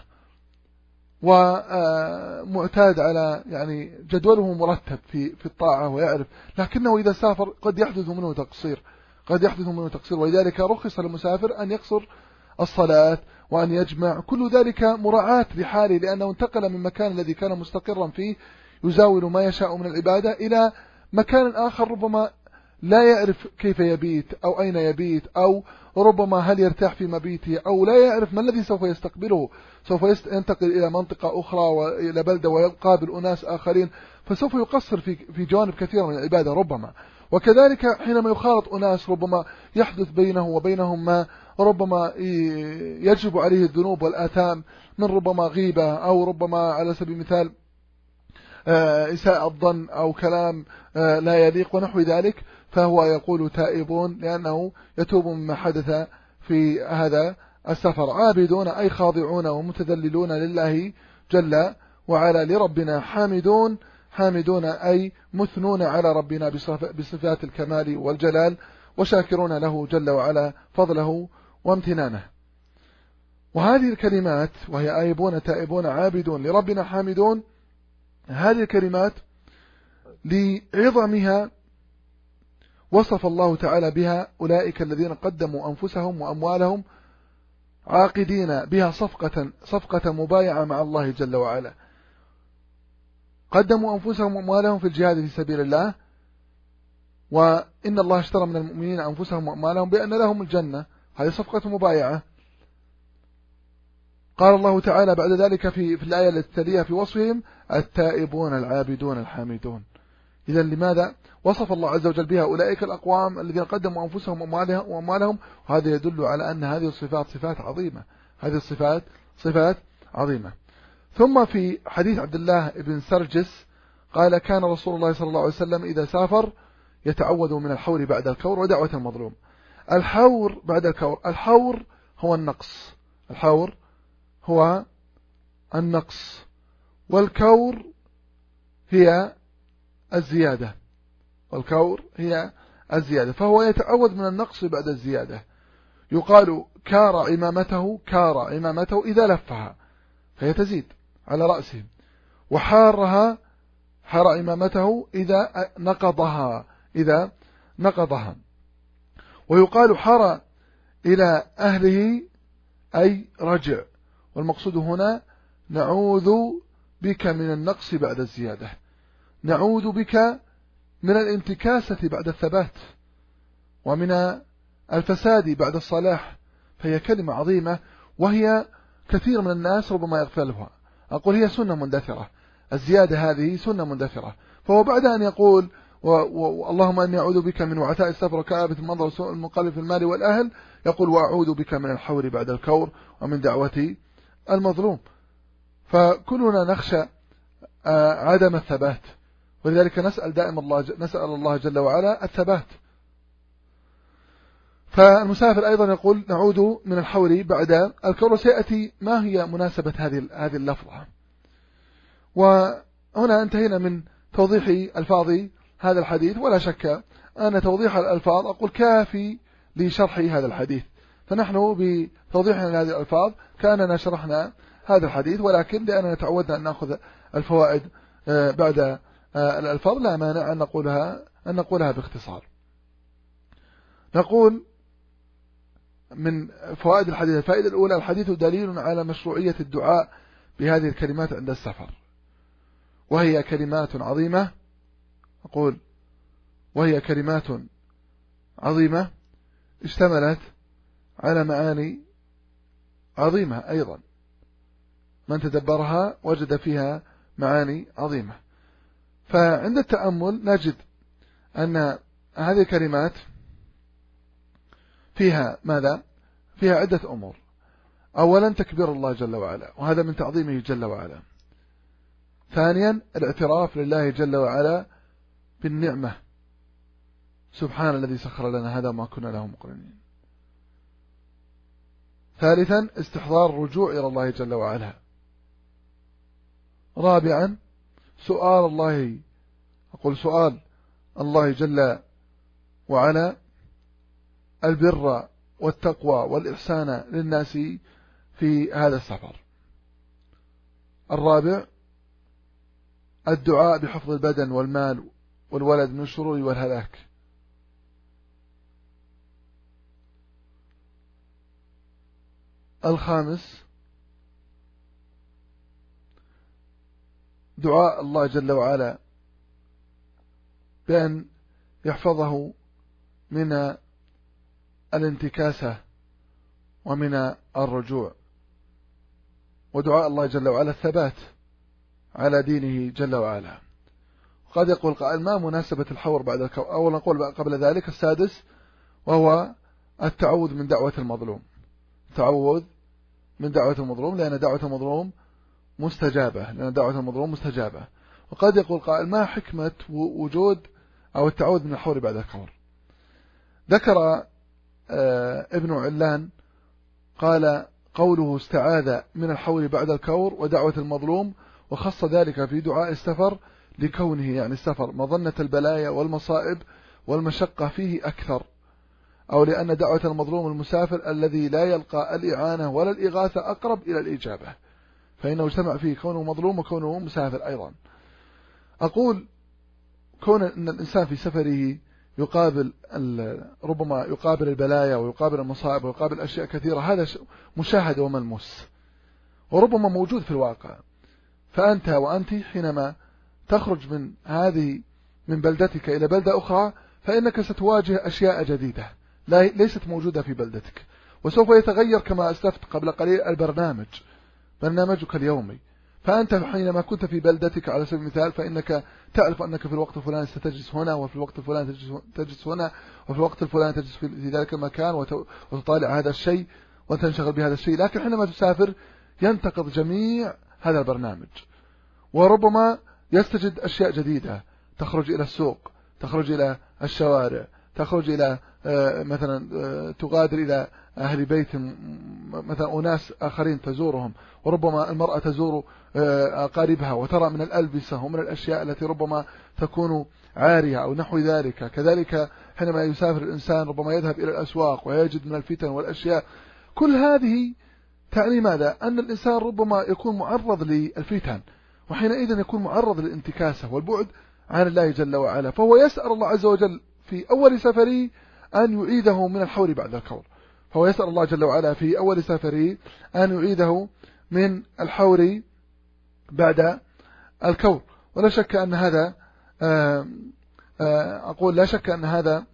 ومعتاد على يعني جدوله مرتب في في الطاعة ويعرف، لكنه إذا سافر قد يحدث منه تقصير قد يحدث منه تقصير ولذلك رخص للمسافر أن يقصر الصلاة وأن يجمع، كل ذلك مراعاة لحاله، لأنه انتقل من مكان الذي كان مستقرا فيه يزاول ما يشاء من العبادة إلى مكان آخر ربما لا يعرف كيف يبيت أو أين يبيت، أو ربما هل يرتاح في مبيته، أو لا يعرف ما الذي سوف يستقبله، سوف ينتقل إلى منطقة أخرى وإلى بلدة ويقابل أناس آخرين، فسوف يقصر في في جوانب كثيرة من العبادة ربما. وكذلك حينما يخالط أناس ربما يحدث بينه وبينهم ما ربما يجب عليه الذنوب والآثام من ربما غيبة، أو ربما على سبيل المثال إساءة الظن أو كلام لا يليق ونحو ذلك، فهو يقول تائبون لأنه يتوب مما حدث في هذا السفر. عابدون أي خاضعون ومتذللون لله جل وعلا لربنا. حامدون حامدون أي مثنون على ربنا بصفات الكمال والجلال، وشاكرون له جل وعلا فضله وامتنانه. وهذه الكلمات وهي آيبون تائبون عابدون لربنا حامدون، هذه الكلمات لعظمها وصف الله تعالى بها أولئك الذين قدموا أنفسهم وأموالهم عاقدين بها صفقة, صفقة مبايعة مع الله جل وعلا. قدموا أنفسهم وأموالهم في الجهاد في سبيل الله، وإن الله اشترى من المؤمنين أنفسهم وأموالهم بأن لهم الجنة، هذه صفقة مبايعة. قال الله تعالى بعد ذلك في, في الآية التي تليها في وصفهم التائبون العابدون الحامدون. إذا لماذا وصف الله عز وجل بها أولئك الأقوام الذين قدموا أنفسهم وأموالهم؟ وهذا يدل على أن هذه الصفات صفات عظيمة، هذه الصفات صفات عظيمة. ثم في حديث عبد الله بن سرجس قال كان رسول الله صلى الله عليه وسلم إذا سافر يتعوذ من الحور بعد الكور ودعوة المظلوم. الحور بعد الكور، الحور هو النقص، الحور هو النقص، والكور هي الزيادة، والكور هي الزيادة، فهو يتعوذ من النقص بعد الزيادة. يقال كار عمامته، كار عمامته إذا لفها فهي تزيد على رأسه، وحارها حار عمامته إذا نقضها، إذا نقضها. ويقال حار إلى أهله أي رجع، والمقصود هنا نعوذ بك من النقص بعد الزيادة، نعوذ بك من الانتكاسة بعد الثبات، ومن الفساد بعد الصلاح. فهي كلمة عظيمة، وهي كثير من الناس ربما يغفلها. أقول هي سنة مندثرة، الزيادة هذه سنة مندثرة. فهو بعد أن يقول اللهم أني أعوذ بك من وعثاء السفر وكآبة المنظر وسوء المنقلب في المال والأهل، يقول وأعوذ بك من الحور بعد الكور ومن دعوة المظلوم. فكلنا نخشى عدم الثبات، ولذلك نسأل دائما الله نسأل الله جل وعلا الثبات. فالمسافر أيضا يقول نعوذ من الحور بعد الكور. سيأتي ما هي مناسبة هذه هذه اللفظة. وهنا انتهينا من توضيح ألفاظ هذا الحديث، ولا شك أن توضيح الألفاظ أقول كافي لشرح هذا الحديث. فنحن بتوضيحنا لهذه الألفاظ كأننا شرحنا هذا الحديث، ولكن لأننا تعودنا أن نأخذ الفوائد بعد الألفاظ لا مانع أن نقولها أن نقولها باختصار. نقول من فوائد الحديث: الفائدة الأولى: الحديث دليل على مشروعية الدعاء بهذه الكلمات عند السفر، وهي كلمات عظيمة. أقول وهي كلمات عظيمة اشتملت على معاني عظيمة أيضا، من تدبرها وجد فيها معاني عظيمة. فعند التأمل نجد أن هذه الكلمات فيها ماذا؟ فيها عدة أمور. أولا تكبير الله جل وعلا، وهذا من تعظيمه جل وعلا. ثانيا الاعتراف لله جل وعلا بالنعمة، سبحان الذي سخر لنا هذا ما كنا له مقرنين. ثالثا استحضار الرجوع إلى الله جل وعلا. رابعا سؤال الله، أقول سؤال الله جل وعلا البر والتقوى والإحسان للناس في هذا السفر. الرابع الدعاء بحفظ البدن والمال والولد من الشرور والهلاك. الخامس دعاء الله جل وعلا بأن يحفظه من الانتكاسة ومن الرجوع، ودعاء الله جل وعلا الثبات على دينه جل وعلا. قد يقول قائل ما مناسبة الحور بعد الكور؟ أولا نقول قبل ذلك السادس، وهو التعوذ من دعوة المظلوم، التعوذ من دعوة المظلوم، لأن دعوة المظلوم مستجابة، لأن دعوة المظلوم مستجابة. وقد يقول قائل ما حكمة وجود أو التعوذ من الحور بعد الكور؟ ذكر ابن علان قال قوله استعاذ من الحور بعد الكور ودعوة المظلوم، وخص ذلك في دعاء السفر لكونه يعني السفر مظنة البلايا والمصائب والمشقة فيه أكثر، أو لأن دعوة المظلوم المسافر الذي لا يلقى الإعانة ولا الإغاثة أقرب إلى الإجابة، فإنه اجتمع فيه كونه مظلوم وكونه مسافر أيضا. أقول كون أن الإنسان في سفره يقابل ربما يقابل البلايا ويقابل المصائب ويقابل أشياء كثيرة، هذا مشاهد وملموس وربما موجود في الواقع. فأنت وأنت حينما تخرج من هذه من بلدتك إلى بلدة أخرى فإنك ستواجه أشياء جديدة ليست موجودة في بلدتك، وسوف يتغير كما أسلفت قبل قليل البرنامج، برنامجك اليومي. فأنت حينما كنت في بلدتك على سبيل المثال فإنك تعرف أنك في الوقت الفلاني ستجلس هنا، وفي الوقت الفلاني تجلس هنا، وفي الوقت الفلاني تجلس في ذلك المكان وتطالع هذا الشيء وتنشغل بهذا الشيء. لكن حينما تسافر ينتقض جميع هذا البرنامج، وربما يستجد أشياء جديدة، تخرج إلى السوق، تخرج إلى الشوارع، تخرج إلى مثلا تغادر إلى أهل بيت مثلا أناس آخرين تزورهم، وربما المرأة تزور أقاربها وترى من الألبسة ومن الأشياء التي ربما تكون عارية أو نحو ذلك. كذلك حينما يسافر الإنسان ربما يذهب إلى الأسواق ويجد من الفتن والأشياء. كل هذه تعني ماذا؟ أن الإنسان ربما يكون معرض للفتن، وحينئذ يكون معرض للانتكاسة والبعد عن الله جل وعلا. فهو يسأل الله عز وجل في أول سفره أن يعيده من الحور بعد الكور، فهو يسأل الله جل وعلا في أول سفره أن يعيده من الحور بعد الكور. ولا شك أن هذا أقول لا شك أن هذا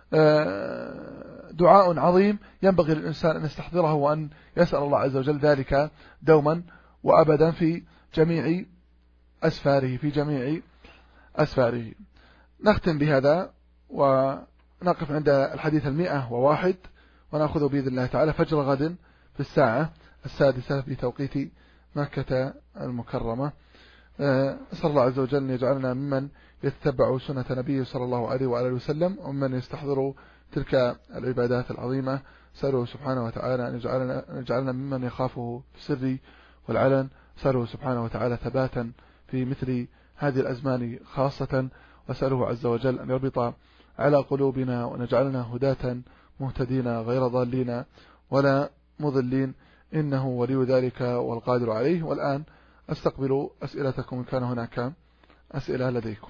دعاء عظيم ينبغي للإنسان أن يستحضره وأن يسأل الله عز وجل ذلك دوما وأبدا في جميع أسفاره في جميع أسفاره. نختم بهذا ونقف عند الحديث المئة وواحد، ونأخذ بإذن الله تعالى فجر غد في الساعة السادسة بتوقيت مكة المكرمة. أسأل الله عز وجل أن يجعلنا ممن يتبع سنة نبيه صلى الله عليه وآله وسلم، ومن يستحضر تلك العبادات العظيمة. أسأله سبحانه وتعالى أن يجعلنا, يجعلنا ممن يخافه في السر والعلن. أسأله سبحانه وتعالى ثباتا في مثل هذه الأزمان خاصة، وأسأله عز وجل أن يربط على قلوبنا وأن يجعلنا هداة مهتدين غير ضالين ولا مضلين، إنه ولي ذلك والقادر عليه. والآن أستقبل أسئلتكم إن كان هناك أسئلة لديكم.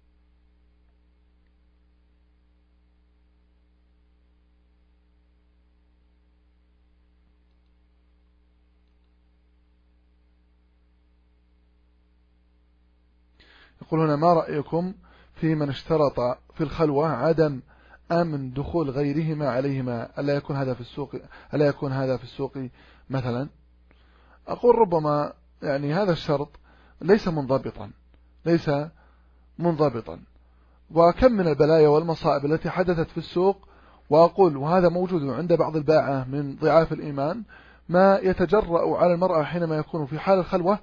يقول هنا: ما رأيكم في من اشترط في الخلوة عدم أمن دخول غيرهما عليهما؟ ألا يكون هذا في السوق ألا يكون هذا في السوق مثلا؟ أقول ربما يعني هذا الشرط ليس منضبطا ليس منضبطا وكم من البلايا والمصائب التي حدثت في السوق. وأقول وهذا موجود عند بعض الباعة من ضعاف الإيمان، ما يتجرأ على المرأة حينما يكون في حال الخلوة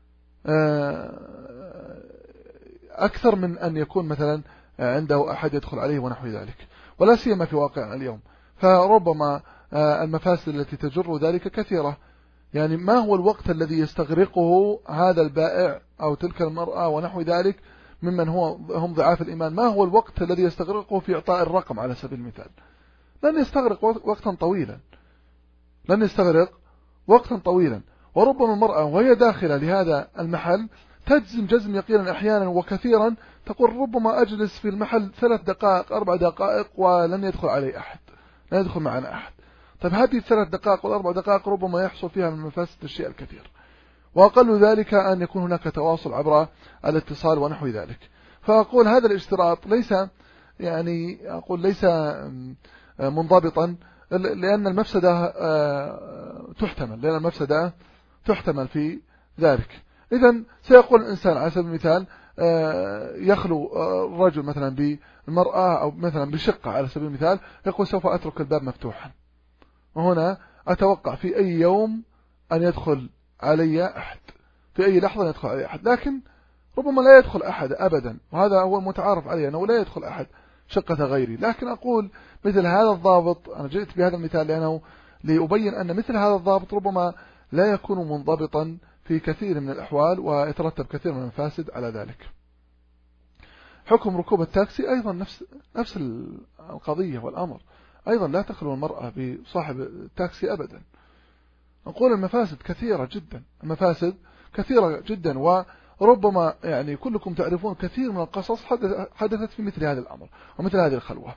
أكثر من أن يكون مثلا عنده أحد يدخل عليه ونحو ذلك، ولا سيما في واقعنا اليوم. فربما المفاسد التي تجر ذلك كثيرة. يعني ما هو الوقت الذي يستغرقه هذا البائع أو تلك المرأة ونحو ذلك ممن هو هم ضعاف الإيمان؟ ما هو الوقت الذي يستغرقه في إعطاء الرقم على سبيل المثال؟ لن يستغرق وقتا طويلا لن يستغرق وقتا طويلا وربما المرأة وهي داخلة لهذا المحل تجزم جزم يقينا أحيانا وكثيرا، تقول ربما أجلس في المحل ثلاث دقائق أربع دقائق ولن يدخل علي أحد، لا يدخل معنا أحد. طيب هذه الثلاث دقائق والأربع دقائق ربما يحصل فيها من مفاسد الشيء الكثير، وأقل ذلك أن يكون هناك تواصل عبر الاتصال ونحو ذلك. فأقول هذا الاشتراط ليس يعني أقول ليس منضبطا، لأن المفسدة تحتمل لأن المفسدة تحتمل في ذلك. إذن سيقول الإنسان على سبيل المثال يخلو الرجل مثلا بالمرأة أو مثلا بشقة على سبيل المثال، يقول سوف أترك الباب مفتوحا، وهنا أتوقع في أي يوم أن يدخل علي أحد، في أي لحظة يدخل علي أحد، لكن ربما لا يدخل أحد أبدا، وهذا هو المتعارف عليه أنه لا يدخل أحد شقة غيري. لكن أقول مثل هذا الضابط، أنا جئت بهذا المثال لأنه لأبين أن مثل هذا الضابط ربما لا يكون منضبطا في كثير من الأحوال ويترتب كثير من المفاسد على ذلك. حكم ركوب التاكسي أيضا نفس نفس القضية والأمر، أيضا لا تخلو المرأة بصاحب التاكسي أبدا. نقول المفاسد كثيرة جدا، المفاسد كثيرة جدا، ربما يعني كلكم تعرفون كثير من القصص حدثت في مثل هذا الأمر ومثل هذه الخلوة،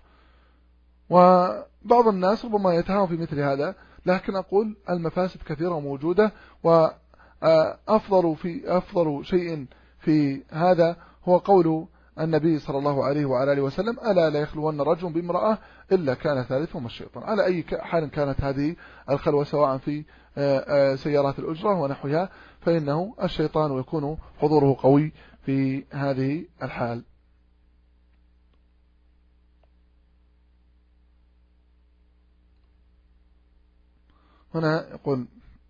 وبعض الناس ربما يتهاون في مثل هذا، لكن أقول المفاسد كثيرة موجودة، وأفضل في أفضل شيء في هذا هو قول النبي صلى الله عليه وعلى آله وسلم: ألا لا يخلون رجل بامرأة إلا كان ثالثهم الشيطان. على أي حال كانت هذه الخلوة، سواء في سيارات الأجرة ونحوها، فإنه الشيطان يكون حضوره قوي في هذه الحال. هنا يقول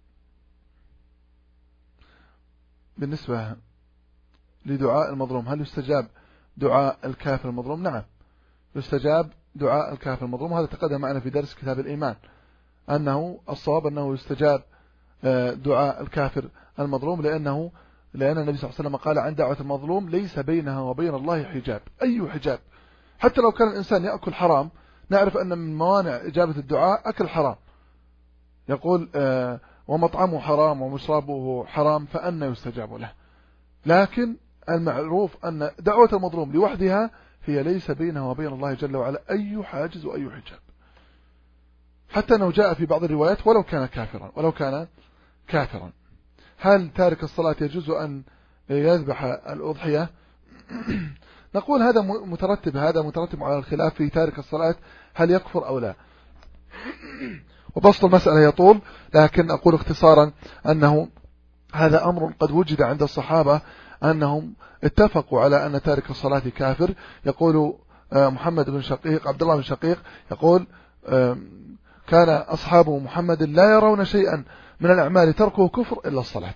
بالنسبة لدعاء المظلوم: هل يستجاب دعاء الكافر المظلوم؟ نعم، يستجاب دعاء الكافر المظلوم. هذا تقدم معنا في درس كتاب الإيمان، أنه الصواب أنه يستجاب دعاء الكافر المظلوم، لأنه لأن النبي صلى الله عليه وسلم قال عن دعوة المظلوم: ليس بينها وبين الله حجاب. أي حجاب؟ حتى لو كان الإنسان يأكل حرام، نعرف أن من موانع إجابة الدعاء أكل حرام. يقول: ومطعمه حرام ومشربه حرام فأنا يستجاب له. لكن المعروف أن دعوة المظلوم لوحدها هي ليس بينها وبين الله جل وعلا أي حاجز وأي حجاب، حتى أنه جاء في بعض الروايات: ولو كان كافرا ولو كان كافرا. هل تارك الصلاة يجوز أن يذبح الأضحية؟ نقول هذا مترتب هذا مترتب على الخلاف في تارك الصلاة، هل يكفر أو لا. وبسط المسألة يطول، لكن أقول اختصارا أنه هذا أمر قد وجد عند الصحابة أنهم اتفقوا على أن تارك الصلاة كافر. يقول محمد بن شقيق عبد الله بن شقيق يقول: كان أصحاب محمد لا يرون شيئا من الأعمال تركه كفر إلا الصلاة.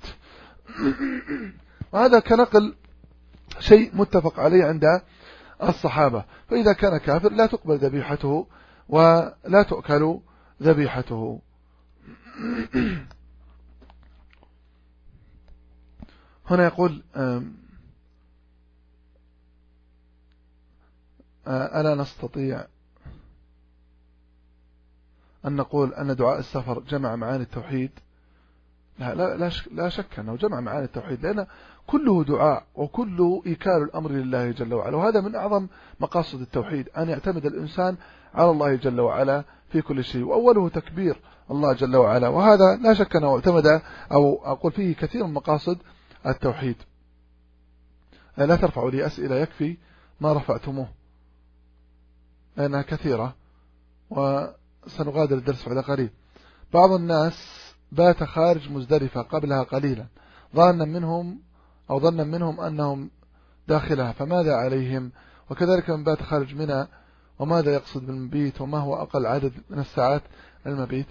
وهذا كنقل شيء متفق عليه عند الصحابة. فإذا كان كافر لا تقبل ذبيحته ولا تؤكل ذبيحته. هنا يقول: ألا نستطيع أن نقول أن دعاء السفر جمع معاني التوحيد؟ لا, لا, لا, لا شك أنه جمع معاني التوحيد، لأن كله دعاء وكله إيكال الأمر لله جل وعلا، وهذا من أعظم مقاصد التوحيد، أن يعتمد الإنسان على الله جل وعلا في كل شيء، وأوله تكبير الله جل وعلا، وهذا لا شك أنه اعتمد أو أقول فيه كثير من مقاصد التوحيد. لا ترفعوا لي أسئلة، يكفي ما رفعتموه لأنها كثيرة، وسنغادر الدرس بعد قليل. بعض الناس بات خارج مزدلفة قبلها قليلا ظنا منهم أو ظنا منهم أنهم داخلها، فماذا عليهم؟ وكذلك من بات خارج منى، وماذا يقصد بالمبيت؟ وما هو أقل عدد من الساعات المبيت؟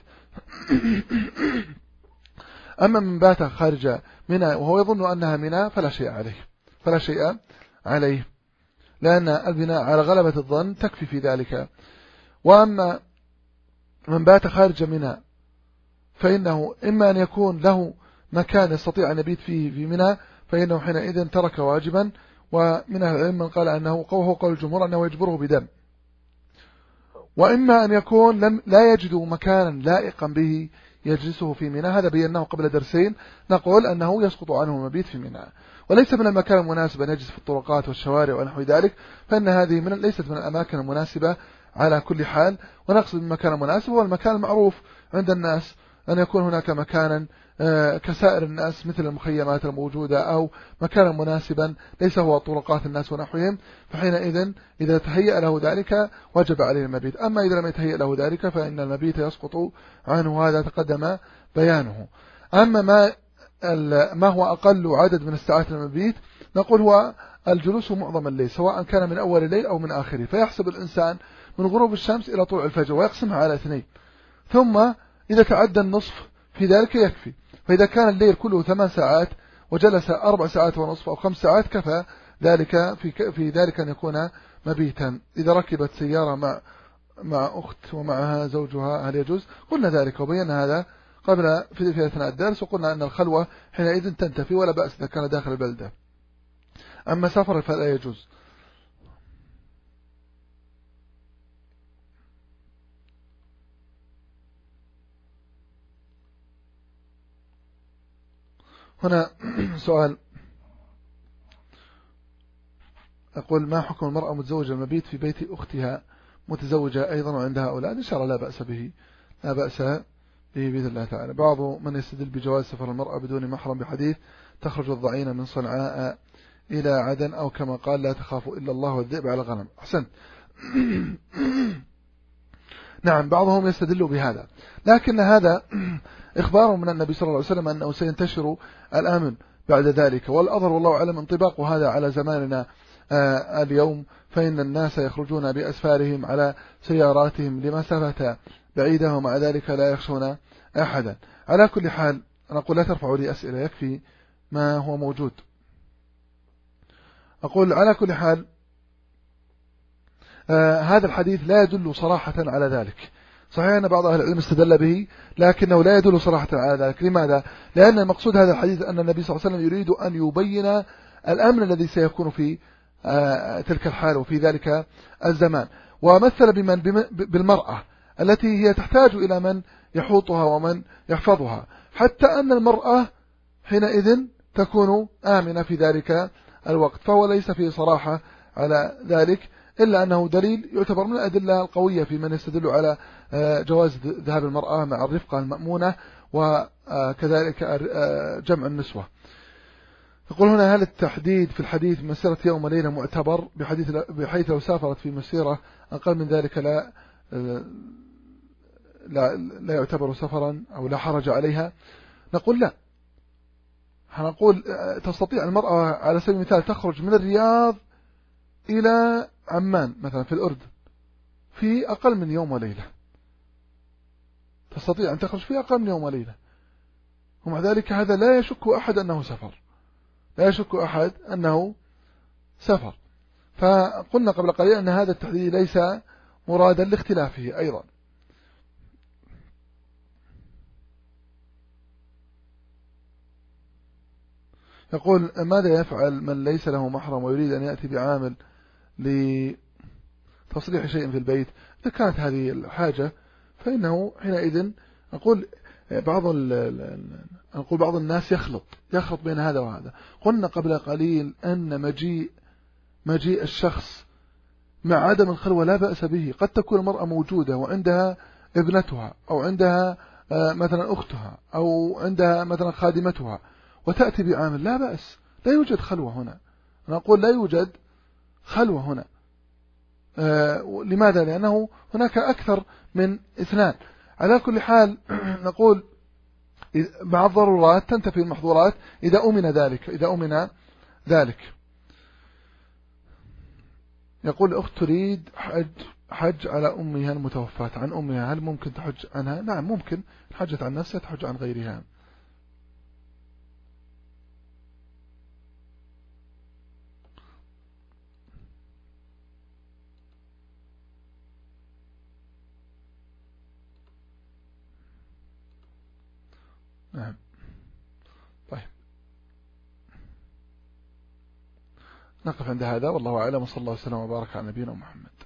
أما من بات خارج منى وهو يظن أنها منى فلا شيء عليه فلا شيء عليه لأن البناء على غلبة الظن تكفي في ذلك. وأما من بات خارج منى فإنه إما أن يكون له مكان يستطيع أن يبيت فيه في منى، فإنه حينئذ ترك واجبا، ومن أهل العلم من قال أنه هو قول الجمهور أنه يجبره بدم. وإما أن يكون لم لا يجد مكانا لائقا به يجلسه في منى، هذا بيناه قبل درسين، نقول أنه يسقط عنه المبيت في منى، وليس من المكان المناسب أن يجلس في الطرقات والشوارع ونحو ذلك، فإن هذه من ليست من الأماكن المناسبة على كل حال. ونقصد بالمكان المناسب هو المكان المعروف عند الناس، أن يكون هناك مكانا كسائر الناس مثل المخيمات الموجودة، أو مكانا مناسبا ليس هو طرقات الناس ونحوهم، فحينئذ إذا تهيأ له ذلك وجب عليه المبيت. أما إذا لم يتهيأ له ذلك فإن المبيت يسقط عنه، هذا تقدم بيانه. أما ما ما هو أقل عدد من الساعات المبيت، نقول هو الجلوس معظم الليل، سواء كان من أول الليل أو من آخره، فيحسب الإنسان من غروب الشمس إلى طلوع الفجر ويقسمها على اثنين، ثم إذا تعدى النصف في ذلك يكفي. فإذا كان الليل كله ثمان ساعات وجلس أربع ساعات ونصف أو خمس ساعات كفى ذلك في في ذلك أن يكون مبيتا. إذا ركبت سيارة مع مع أخت ومعها زوجها هل يجوز؟ قلنا ذلك وبينا هذا قبل في, في أثناء الدرس، وقلنا أن الخلوة حينئذ تنتفي ولا بأس إذا كان داخل البلدة، أما سفر فلا يجوز. هنا سؤال: أقول ما حكم المرأة متزوجة المبيت في بيت أختها متزوجة أيضا وعندها أولاد؟ إن شاء الله لا بأس به، لا بأس به بإذن الله تعالى. بعض من يستدل بجواز سفر المرأة بدون محرم بحديث تخرج الضعينة من صنعاء إلى عدن، أو كما قال لا تخافوا إلا الله والذئب على الغنم. أحسنت. نعم بعضهم يستدل بهذا، لكن هذا إخبار من النبي صلى الله عليه وسلم أنه سينتشر الأمن بعد ذلك، والأظهر والله أعلم انطباق هذا على زماننا آه اليوم، فإن الناس يخرجون بأسفارهم على سياراتهم لمسافة بعيدة ومع ذلك لا يخشون أحدا. على كل حال أنا أقول لا ترفعوا لي أسئلة، يكفي ما هو موجود. أقول على كل حال آه هذا الحديث لا يدل صراحة على ذلك. صحيح أن بعض أهل العلم استدل به، لكنه لا يدل صراحة على ذلك. لماذا؟ لأن المقصود هذا الحديث أن النبي صلى الله عليه وسلم يريد أن يبين الأمن الذي سيكون في آه تلك الحال وفي ذلك الزمان، ومثل بمن بالمرأة التي هي تحتاج إلى من يحوطها ومن يحفظها، حتى أن المرأة حينئذ تكون آمنة في ذلك الوقت. فهو ليس فيه صراحة على ذلك، إلا أنه دليل يعتبر من الأدلة القوية في من يستدل على جواز ذهاب المرأة مع الرفقة المأمونة، وكذلك جمع النسوة. يقول هنا هل التحديد في الحديث مسيرة يوم وليلة معتبر بحديث بحيث لو سافرت في مسيرة أقل من ذلك لا لا, لا يعتبر سفرا أو لا حرج عليها؟ نقول لا، هنقول تستطيع المرأة على سبيل المثال تخرج من الرياض إلى عمان مثلا في الأردن في أقل من يوم وليلة، تستطيع أن تخرج في أقل من يوم وليلة، ومع ذلك هذا لا يشك أحد أنه سفر، لا يشك أحد أنه سفر. فقلنا قبل قليل أن هذا التحديد ليس مرادا لاختلافه أيضا. يقول ماذا يفعل من ليس له محرم ويريد أن يأتي بعامل لتصليح شيء في البيت؟ إذا كانت هذه الحاجة فإنه حينئذ نقول بعض نقول بعض الناس يخلط يخلط بين هذا وهذا. قلنا قبل قليل أن مجيء مجيء الشخص مع عدم الخلوة لا بأس به. قد تكون المرأة موجودة وعندها ابنتها أو عندها مثلا أختها أو عندها مثلا خادمتها وتأتي بعامل، لا بأس، لا يوجد خلوة هنا. نقول لا يوجد خلوة هنا. آه لماذا؟ لأنه هناك أكثر من اثنان. على كل حال نقول مع الضرورات تنتفي المحظورات إذا أمن ذلك إذا أمن ذلك. يقول أخت تريد حج حج على أمها المتوفاة عن أمها، هل ممكن تحج عنها؟ نعم ممكن، حجت عن نفسها تحج عن غيرها. نعم طيب نقف عند هذا، والله أعلم، وصلى الله وسلم وبارك على نبينا محمد.